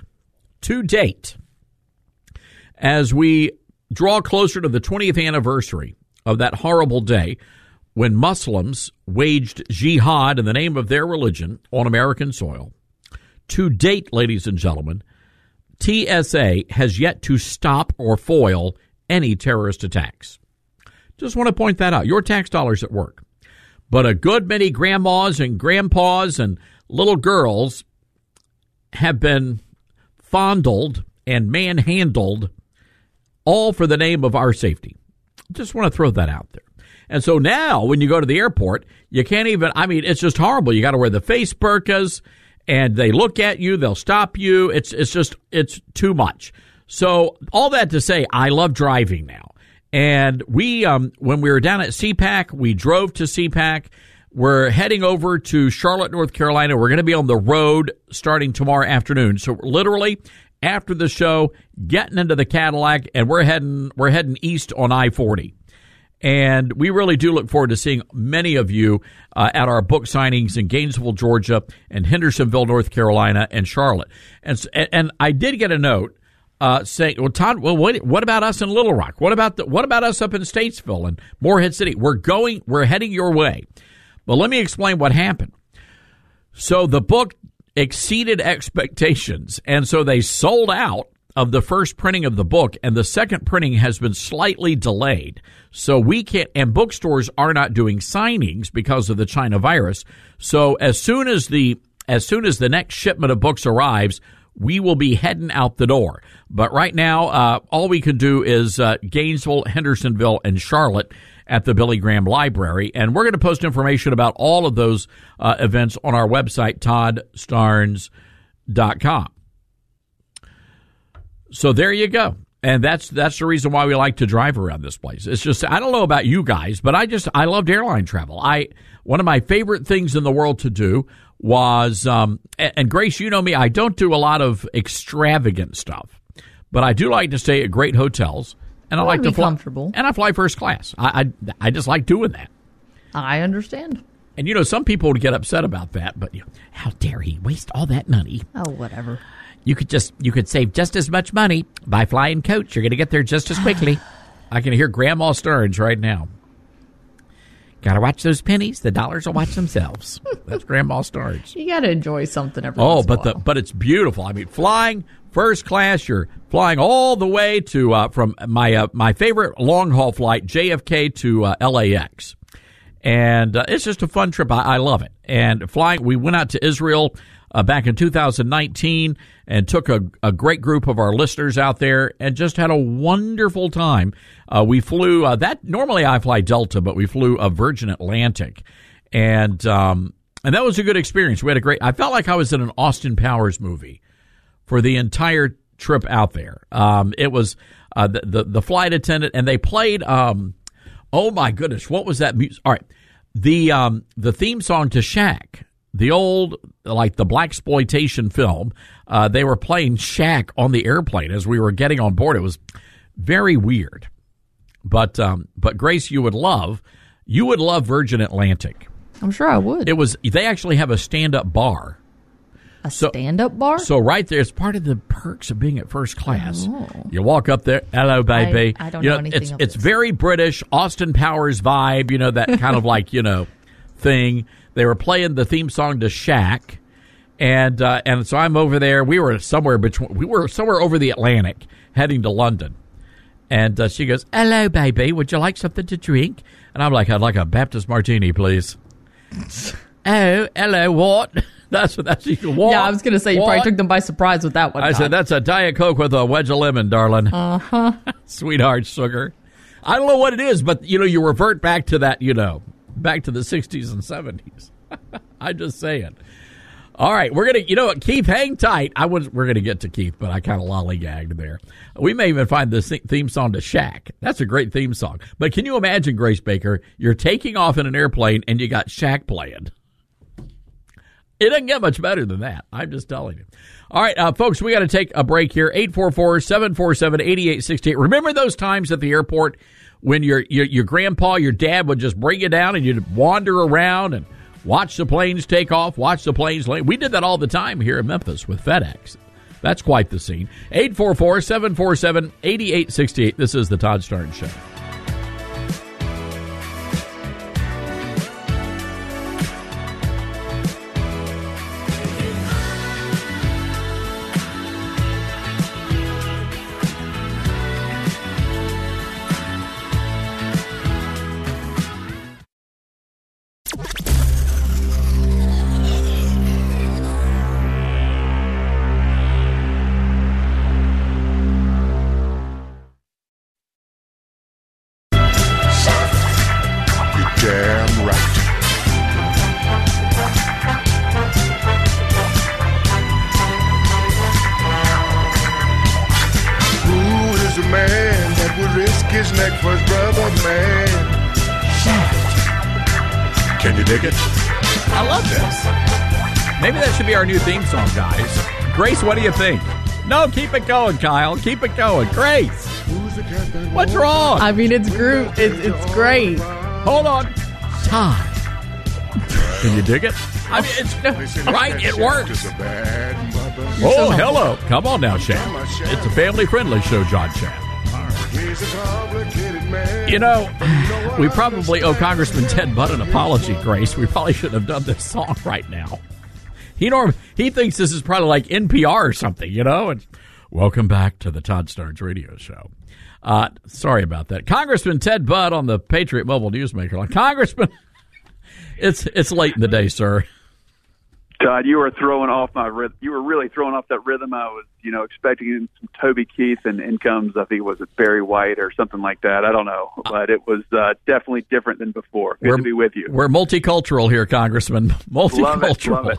as we draw closer to the 20th anniversary of that horrible day when Muslims waged jihad in the name of their religion on American soil, to date, ladies and gentlemen, TSA has yet to stop or foil any terrorist attacks. Just want to point that out. Your tax dollars at work. But a good many grandmas and grandpas and little girls have been fondled and manhandled, all for the name of our safety. Just want to throw that out there. And so now when you go to the airport, you can't even, it's just horrible. You got to wear the face burqas and they look at you, they'll stop you. It's too much. So all that to say, I love driving now. And we, when we were down at CPAC, we drove to CPAC. We're heading over to Charlotte, North Carolina. We're going to be on the road starting tomorrow afternoon. So literally after the show, getting into the Cadillac, and we're heading east on I-40. And we really do look forward to seeing many of you at our book signings in Gainesville, Georgia, and Hendersonville, North Carolina, and Charlotte. And I did get a note saying, "Well, Todd, what about us in Little Rock? What about us up in Statesville and Morehead City? We're heading your way." But let me explain what happened. So the book exceeded expectations, and so they sold out of the first printing of the book, and the second printing has been slightly delayed. So we can't, and bookstores are not doing signings because of the China virus. So as soon as the next shipment of books arrives, we will be heading out the door. But right now, all we can do is Gainesville, Hendersonville, and Charlotte at the Billy Graham Library. And we're going to post information about all of those events on our website, toddstarnes.com. So there you go. And that's the reason why we like to drive around this place. It's just, I don't know about you guys, but I loved airline travel. One of my favorite things in the world to do was, and Grace, you know me, I don't do a lot of extravagant stuff, but I do like to stay at great hotels, and I like to fly comfortable, and I fly first class. I just like doing that. I understand. And you know, some people would get upset about that, but how dare he waste all that money? Oh, whatever. You could save just as much money by flying coach. You're going to get there just as quickly. I can hear Grandma Stearns right now. Got to watch those pennies. The dollars will watch themselves. That's Grandma Stearns. You got to enjoy something every once in a while. But it's beautiful. I mean, flying first class. You're flying all the way to from my favorite long haul flight, JFK to LAX, and it's just a fun trip. I love it. And flying, we went out to Israel back in 2019 and took a great group of our listeners out there and just had a wonderful time. We flew normally I fly Delta, but we flew a Virgin Atlantic, and that was a good experience. We had I felt like I was in an Austin Powers movie for the entire trip out there. It was the flight attendant, and they played. Oh my goodness, what was that music? All right, the theme song to Shaq, the old like the blaxploitation film. They were playing Shaq on the airplane as we were getting on board. It was very weird, but Grace, you would love Virgin Atlantic. I'm sure I would. They actually have a stand-up bar. A stand-up bar? So right there, it's part of the perks of being at first class. Oh. You walk up there, hello, baby. I don't know anything It's very British, Austin Powers vibe, that kind of like, thing. They were playing the theme song to Shaq, and so I'm over there. We were somewhere over the Atlantic, heading to London. And she goes, hello, baby, would you like something to drink? And I'm like, I'd like a Baptist martini, please. Oh, hello, what? That's what. Yeah, I was going to say, you probably took them by surprise with that one. I said, that's a Diet Coke with a wedge of lemon, darling. Uh-huh. Sweetheart sugar. I don't know what it is, but, you revert back to that, back to the 60s and 70s. I'm just saying. All right, we're going to, Keith, hang tight. We're going to get to Keith, but I kind of lollygagged there. We may even find this theme song to Shaq. That's a great theme song. But can you imagine, Grace Baker, you're taking off in an airplane and you got Shaq playing? It doesn't get much better than that. I'm just telling you. All right, folks, we got to take a break here. 844-747-8868. Remember those times at the airport when your grandpa, your dad would just bring you down and you'd wander around and watch the planes take off, watch the planes land? We did that all the time here in Memphis with FedEx. That's quite the scene. 844-747-8868. This is the Todd Starnes Show. Our new theme song, guys. Grace, what do you think? No, keep it going, Kyle. Keep it going. Grace, what's wrong? I mean, it's it's great. Hold on. Time. Can you dig it? I mean, it's right. It works. Oh, hello. Come on now, Shaq. It's a family-friendly show, John Shaq. We probably owe Congressman Ted Budd an apology, Grace. We probably shouldn't have done this song right now. He thinks this is probably like NPR or something, And welcome back to the Todd Starnes Radio Show. Sorry about that. Congressman Ted Budd on the Patriot Mobile Newsmaker. Congressman, it's late in the day, sir. Todd, you were throwing off my rhythm. You were really throwing off that rhythm. I was, expecting some Toby Keith and Incomes. I think it was Barry White or something like that. I don't know, but it was definitely different than before. Good to be with you. We're multicultural here, Congressman. Multicultural.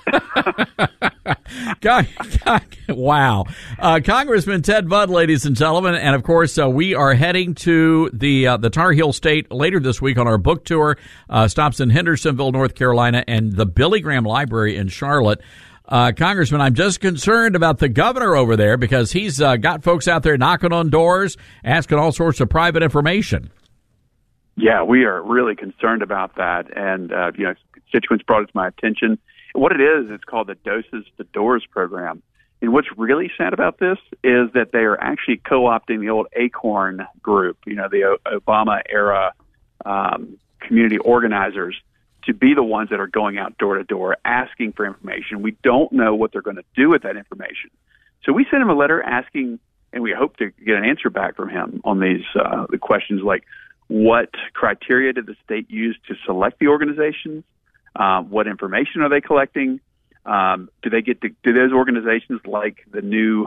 Love it. Wow. Congressman Ted Budd, ladies and gentlemen, and of course we are heading to the Tar Heel State later this week on our book tour. Stops in Hendersonville, North Carolina, and the Billy Graham Library in Charlotte. Congressman, I'm just concerned about the governor over there because he's got folks out there knocking on doors, asking all sorts of private information. Yeah, we are really concerned about that. And, constituents brought it to my attention. What it is, it's called the Doses to Doors program. And what's really sad about this is that they are actually co-opting the old ACORN group, the Obama-era community organizers, to be the ones that are going out door to door asking for information. We don't know what they're going to do with that information. So we sent him a letter asking, and we hope to get an answer back from him on these the questions like, what criteria did the state use to select the organizations? What information are they collecting? Do those organizations like the new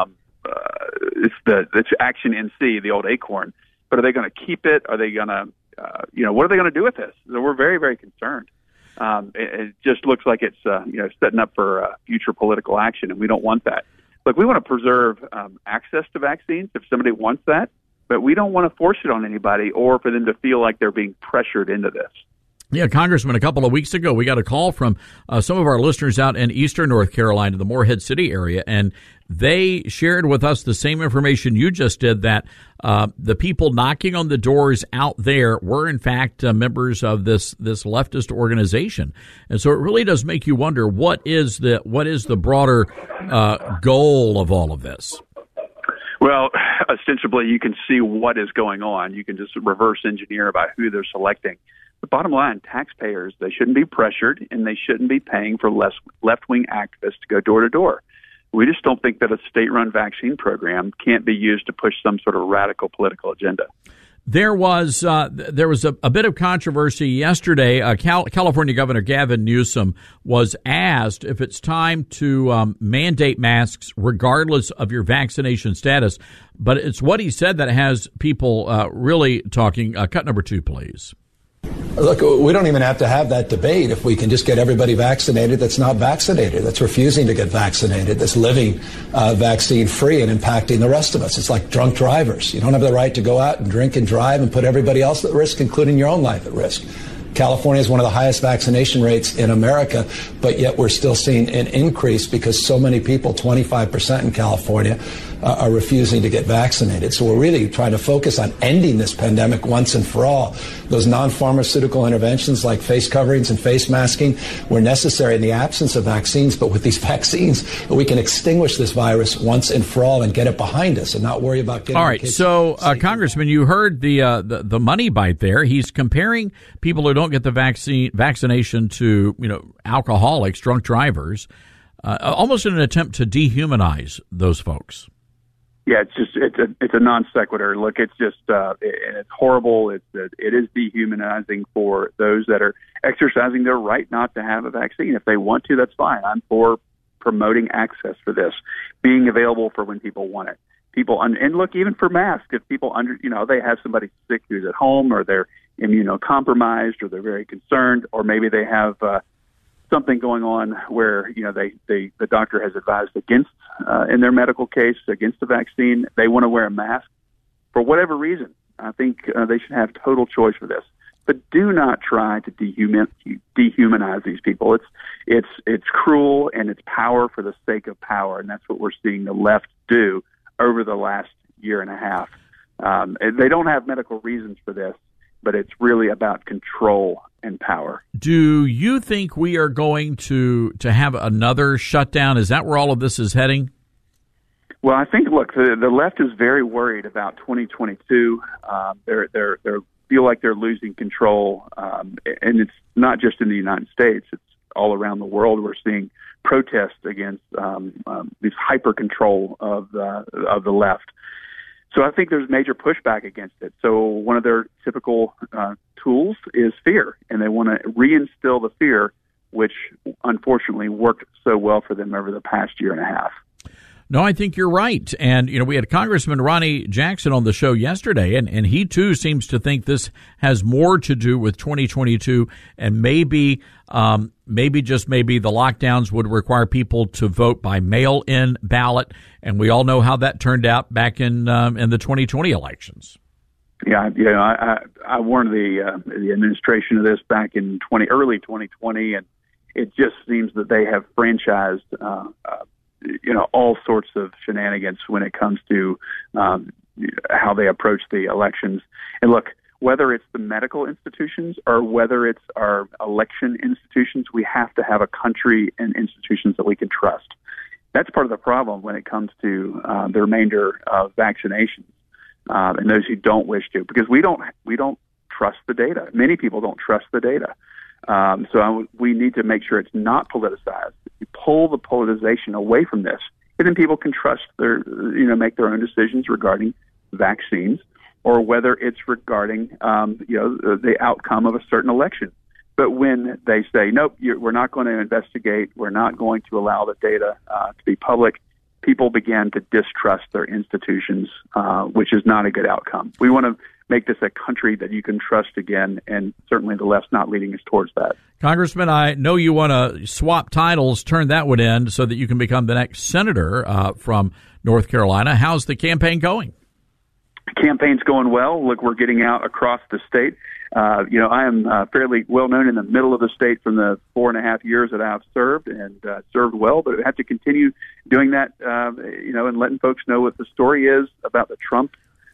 it's Action NC, the old Acorn, but are they going to keep it? Are they going to what are they going to do with this? So we're very, very concerned. It just looks like it's setting up for future political action, and we don't want that. Look, we want to preserve access to vaccines if somebody wants that, but we don't want to force it on anybody or for them to feel like they're being pressured into this. Yeah, Congressman, a couple of weeks ago, we got a call from some of our listeners out in eastern North Carolina, the Morehead City area, and they shared with us the same information you just did, that the people knocking on the doors out there were, in fact, members of this leftist organization. And so it really does make you wonder, what is the broader goal of all of this? Well, ostensibly, you can see what is going on. You can just reverse engineer about who they're selecting. The bottom line, taxpayers, they shouldn't be pressured, and they shouldn't be paying for left-wing activists to go door to door. We just don't think that a state-run vaccine program can't be used to push some sort of radical political agenda. There was a bit of controversy yesterday. California Governor Gavin Newsom was asked if it's time to mandate masks regardless of your vaccination status. But it's what he said that has people really talking. Cut number 2, please. Look, we don't even have to have that debate if we can just get everybody vaccinated that's not vaccinated, that's refusing to get vaccinated, that's living vaccine free and impacting the rest of us. It's like drunk drivers. You don't have the right to go out and drink and drive and put everybody else at risk, including your own life at risk. California is one of the highest vaccination rates in America, but yet we're still seeing an increase because so many people, 25% in California, are refusing to get vaccinated. So we're really trying to focus on ending this pandemic once and for all. Those non-pharmaceutical interventions like face coverings and face masking were necessary in the absence of vaccines, but with these vaccines, we can extinguish this virus once and for all and get it behind us and not worry about getting all right, kids. So, Congressman, you heard the money bite there. He's comparing people who don't get the vaccination to, alcoholics, drunk drivers, almost in an attempt to dehumanize those folks. Yeah, it's a non sequitur. Look, it's just it's horrible. It is dehumanizing for those that are exercising their right not to have a vaccine. If they want to, that's fine. I'm for promoting access for this, being available for when people want it. And look, even for masks, if people they have somebody sick who's at home, or they're immunocompromised, or they're very concerned, or maybe they have something going on where the doctor has advised against in their medical case against the vaccine, they want to wear a mask for whatever reason. I think they should have total choice for this. But do not try to dehumanize these people. It's cruel, and it's power for the sake of power, and that's what we're seeing the left do over the last year and a half. They don't have medical reasons for this, but it's really about control and power. Do you think we are going to have another shutdown? Is that where all of this is heading? Well, I think, look, the left is very worried about 2022. They feel like they're losing control, and it's not just in the United States. It's all around the world. We're seeing protests against this hyper control of the left. So I think there's major pushback against it. So one of their typical tools is fear, and they want to reinstill the fear, which unfortunately worked so well for them over the past year and a half. No, I think you're right. And, we had Congressman Ronnie Jackson on the show yesterday, and he, too, seems to think this has more to do with 2022, and maybe the lockdowns would require people to vote by mail-in ballot, and we all know how that turned out back in the 2020 elections. Yeah, I warned the administration of this back in early 2020, and it just seems that they have franchised all sorts of shenanigans when it comes to how they approach the elections. And look, whether it's the medical institutions or whether it's our election institutions, we have to have a country and institutions that we can trust. That's part of the problem when it comes to the remainder of vaccinations and those who don't wish to, because we don't trust the data. Many people don't trust the data. So we need to make sure it's not politicized. You pull the politicization away from this, and then people can trust make their own decisions regarding vaccines, or whether it's regarding, the outcome of a certain election. But when they say, nope, we're not going to investigate, we're not going to allow the data to be public, people begin to distrust their institutions, which is not a good outcome. We want to make this a country that you can trust again, and certainly the left's not leading us towards that. Congressman, I know you want to swap titles, turn that one in so that you can become the next senator from North Carolina. How's the campaign going? Campaign's going well. Look, we're getting out across the state. I am fairly well known in the middle of the state from the 4.5 years that I've served, and served well, but I have to continue doing that, and letting folks know what the story is about the Trump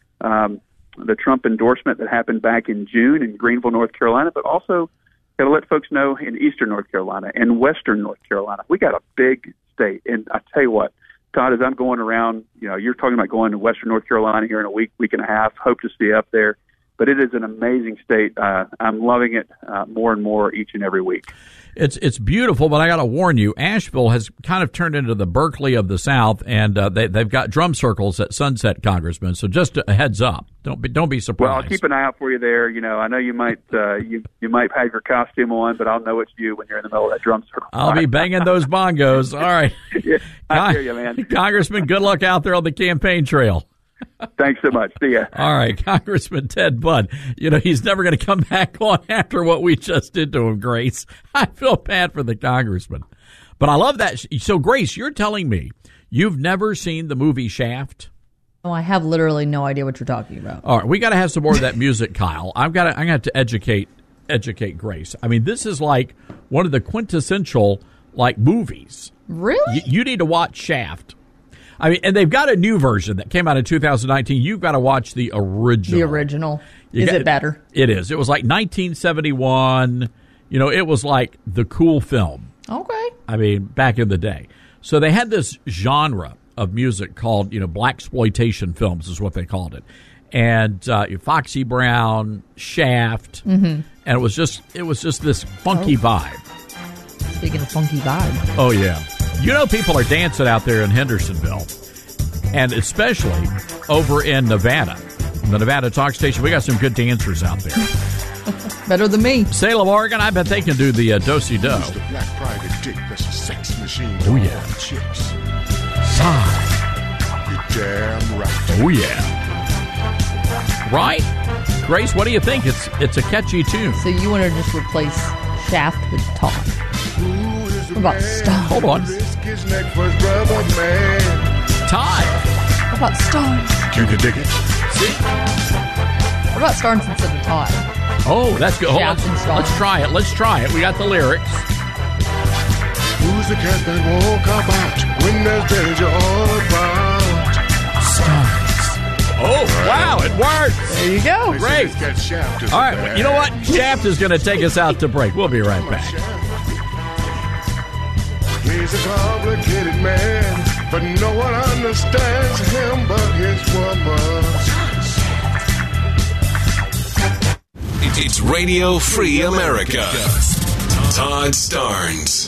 endorsement that happened back in June in Greenville, North Carolina, but also got to let folks know in eastern North Carolina and western North Carolina. We got a big state, and I tell you what, Todd, as I'm going around, you're talking about going to western North Carolina here in a week and a half, hope to see you up there. But it is an amazing state. I'm loving it more and more each and every week. It's beautiful, but I got to warn you, Asheville has kind of turned into the Berkeley of the South, and they've got drum circles at Sunset, Congressman. So just a heads up, don't be surprised. Well, I'll keep an eye out for you there. I know you might you might have your costume on, but I'll know it's you when you're in the middle of that drum circle. I'll be banging those bongos. All right, yeah, I hear you, man. Congressman, good luck out there on the campaign trail. Thanks so much. See ya. All right, Congressman Ted Budd. He's never going to come back on after what we just did to him, Grace. I feel bad for the congressman. But I love that. So, Grace, you're telling me you've never seen the movie Shaft? Oh, I have literally no idea what you're talking about. All right, we got to have some more of that music, Kyle. I'm going to have to educate Grace. I mean, this is like one of the quintessential movies. Really? You need to watch Shaft. I mean, and they've got a new version that came out in 2019. You've got to watch the original. The original. Is it better? It is. It was like 1971. It was like the cool film. Okay. I mean, back in the day. So they had this genre of music called, blaxploitation films is what they called it. And Foxy Brown, Shaft. Mm-hmm. And it was just this funky vibe. Speaking of funky vibe. Oh, yeah. People are dancing out there in Hendersonville, and especially over in Nevada, the Nevada Talk Station. We got some good dancers out there. Better than me. Salem, Oregon, I bet they can do the do-si-do. The black private dick, that's a sex machine. Oh, yeah. Chicks. Sigh. You're damn right. Oh, yeah. Right? Grace, what do you think? It's a catchy tune. So you want to just replace Shaft with Todd? What about Stars? Hold on. Todd. What about Stars? Can you dig it? See? What about Stars instead of Todd? Oh, that's good. Shaft and Stars. Let's try it. We got the lyrics. Who's the cat that won't come out when there's danger all about? Stars. Oh, wow, it works. There you go. Great. All right, you know what? Shaft is going to take us out to break. We'll be right back. He's a complicated man, but no one understands him but his woman. It's Radio Free America. Todd Starnes.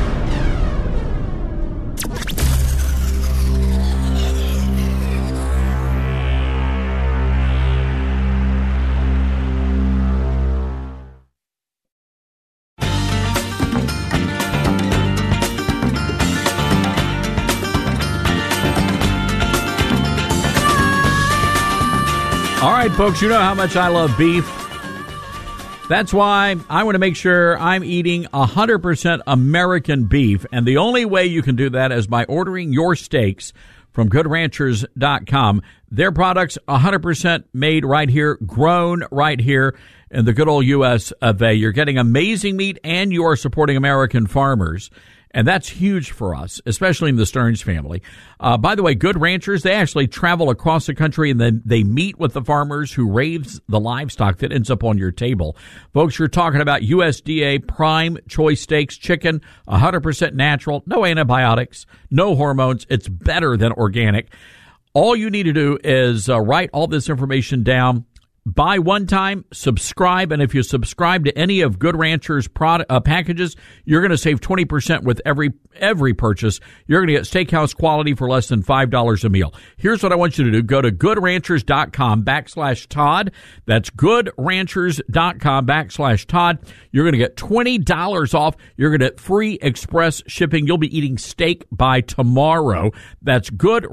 All right, folks, you know how much I love beef. That's why I want to make sure I'm eating 100% American beef. And the only way you can do that is by ordering your steaks from GoodRanchers.com. Their products 100% made right here, grown right here in the good old U.S. of A. You're getting amazing meat and you are supporting American farmers. And that's huge for us, especially in the Stearns family. By the way, Good Ranchers, they actually travel across the country and then they meet with the farmers who raise the livestock that ends up on your table. Folks, you're talking about USDA prime choice steaks, chicken, 100% natural, no antibiotics, no hormones. It's better than organic. All you need to do is write all this information down, Buy one time, subscribe, and if you subscribe to any of Good Ranchers packages, you're going to save 20% with every purchase. You're going to get steakhouse quality for less than $5 a meal. Here's what I want you to do. Go to goodranchers.com/Todd. That's goodranchers.com/Todd. You're going to get $20 off. You're going to get free express shipping. You'll be eating steak by tomorrow. That's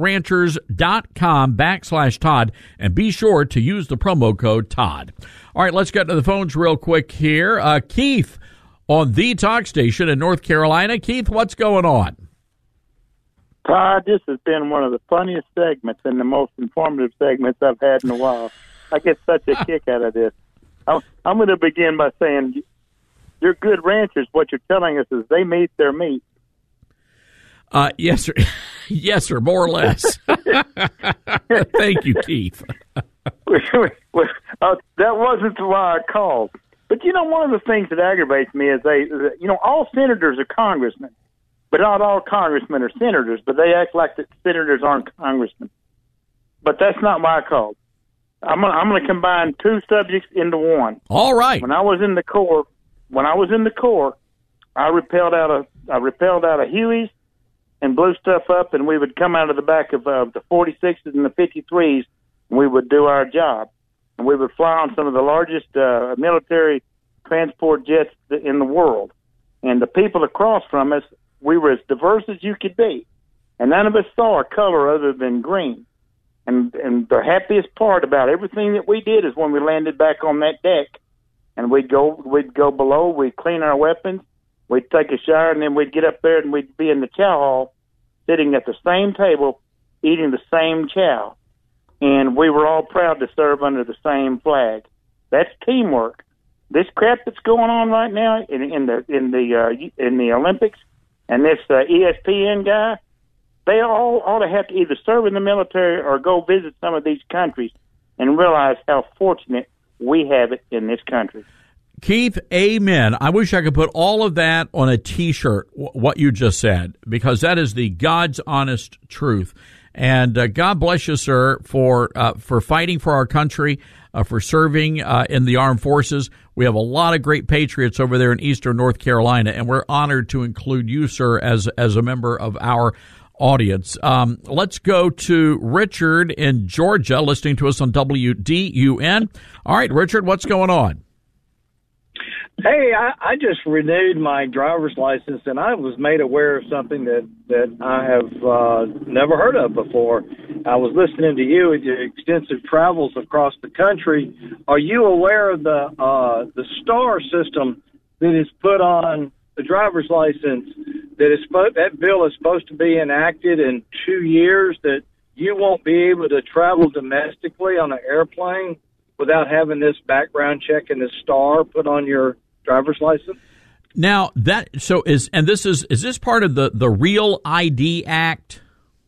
goodranchers.com/Todd. And be sure to use the promo code Todd. All right, let's get to the phones real quick here. Keith on the talk station in North Carolina. Keith, what's going on? Todd, this has been one of the funniest segments and the most informative segments I've had in a while. I get such a kick out of this. I'm going to begin by saying you're good ranchers. What you're telling us is they meet their meat. Yes, sir. Yes, sir, more or less. Thank you, Keith. That wasn't why I called. But, one of the things that aggravates me is all senators are congressmen, but not all congressmen are senators, but they act like that senators aren't congressmen. But that's not why I called. I'm going to combine two subjects into one. All right. When I was in the Corps, I repelled out of Hueys and blew stuff up, and we would come out of the back of the 46s and the 53s, and we would do our job. And we would fly on some of the largest military transport jets in the world. And the people across from us, we were as diverse as you could be. And none of us saw a color other than green. And the happiest part about everything that we did is when we landed back on that deck, and we'd go below, we'd clean our weapons, we'd take a shower, and then we'd get up there and we'd be in the chow hall, sitting at the same table, eating the same chow. And we were all proud to serve under the same flag. That's teamwork. This crap that's going on right now in the Olympics, and this ESPN guy, they all ought to have to either serve in the military or go visit some of these countries and realize how fortunate we have it in this country. Keith, amen. I wish I could put all of that on a T-shirt, what you just said, because that is the God's honest truth. And God bless you, sir, for fighting for our country, for serving in the armed forces. We have a lot of great patriots over there in eastern North Carolina, and we're honored to include you, sir, as a member of our audience. Let's go to Richard in Georgia, listening to us on WDUN. All right, Richard, what's going on? Hey, I just renewed my driver's license, and I was made aware of something that I have never heard of before. I was listening to you with your extensive travels across the country. Are you aware of the STAR system that is put on the driver's license? That bill is supposed to be enacted in 2 years, that you won't be able to travel domestically on an airplane without having this background check and this STAR put on your driver's license? Now is this part of the Real ID Act?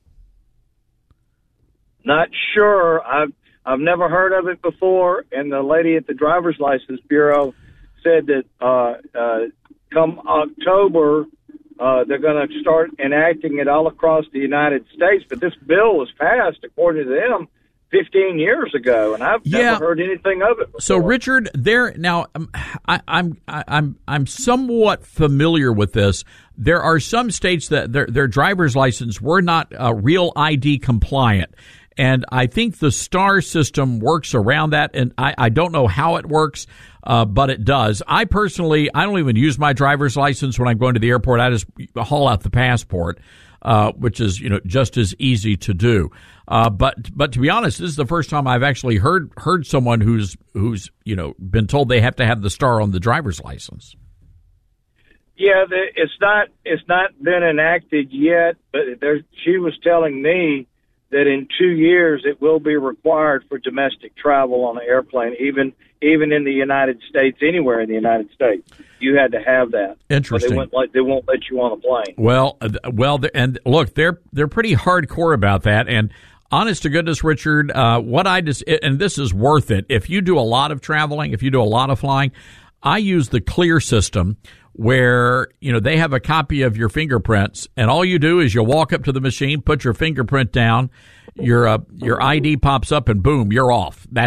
Not sure. I've never heard of it before, and the lady at the Driver's License Bureau said that come October they're going to start enacting it all across the United States. But this bill was passed, according to them, 15 years ago, and I've never heard anything of it before. So, Richard, I'm somewhat familiar with this. There are some states that their driver's license were not Real ID compliant, and I think the STAR system works around that, and I don't know how it works, but it does. I personally, I don't even use my driver's license when I'm going to the airport. I just haul out the passport, which is just as easy to do. But to be honest, this is the first time I've actually heard someone who's been told they have to have the STAR on the driver's license. Yeah, it's not been enacted yet, but she was telling me that in 2 years it will be required for domestic travel on an airplane, even in the United States, anywhere in the United States. You had to have that. Interesting. They won't let you on a plane. Well, and look, they're pretty hardcore about that. And honest to goodness, Richard, and this is worth it. If you do a lot of traveling, if you do a lot of flying, I use the Clear system, where they have a copy of your fingerprints, and all you do is you walk up to the machine, put your fingerprint down, your ID pops up, and boom, you're off. That's it.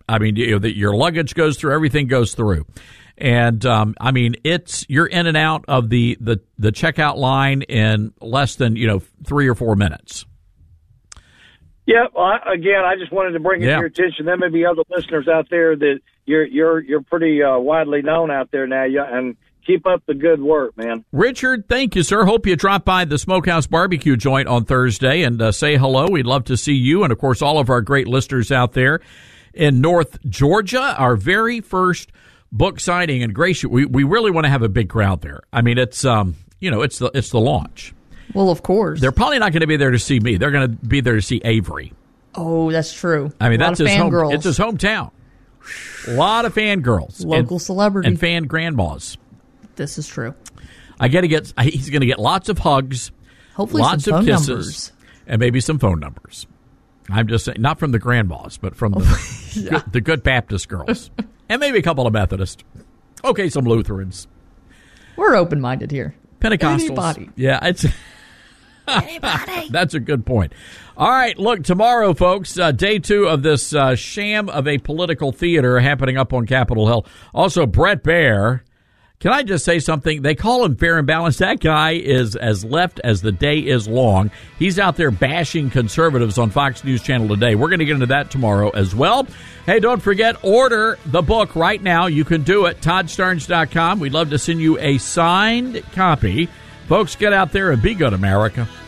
I mean, your luggage goes through, everything goes through. And, I mean, you're in and out of the checkout line in less than, 3 or 4 minutes. Yeah. Again, I just wanted to bring it to your attention. There may be other listeners out there that you're pretty widely known out there now, and keep up the good work, man. Richard, thank you, sir. Hope you drop by the Smokehouse Barbecue joint on Thursday and say hello. We'd love to see you and, of course, all of our great listeners out there in North Georgia. Our very first book signing, and Grace, we really want to have a big crowd there. I mean, it's it's the launch. Well, of course. They're probably not going to be there to see me. They're going to be there to see Avery. Oh, that's true. I mean, that's his fangirls. It's his hometown. A lot of fangirls, local celebrity, and fan grandmas. This is true. He's going to get lots of hugs, hopefully lots some of phone kisses, numbers. And maybe some phone numbers. I'm just saying, not from the grandmas, but from the good Baptist girls. And maybe a couple of Methodists. Okay, some Lutherans. We're open-minded here. Pentecostals. Anybody. Yeah, it's... Anybody. That's a good point. All right, look, tomorrow, folks, day 2 of this sham of a political theater happening up on Capitol Hill. Also, Bret Baier. Can I just say something? They call him fair and balanced. That guy is as left as the day is long. He's out there bashing conservatives on Fox News Channel today. We're going to get into that tomorrow as well. Hey, don't forget, order the book right now. You can do it, ToddStarnes.com. We'd love to send you a signed copy. Folks, get out there and be good, America.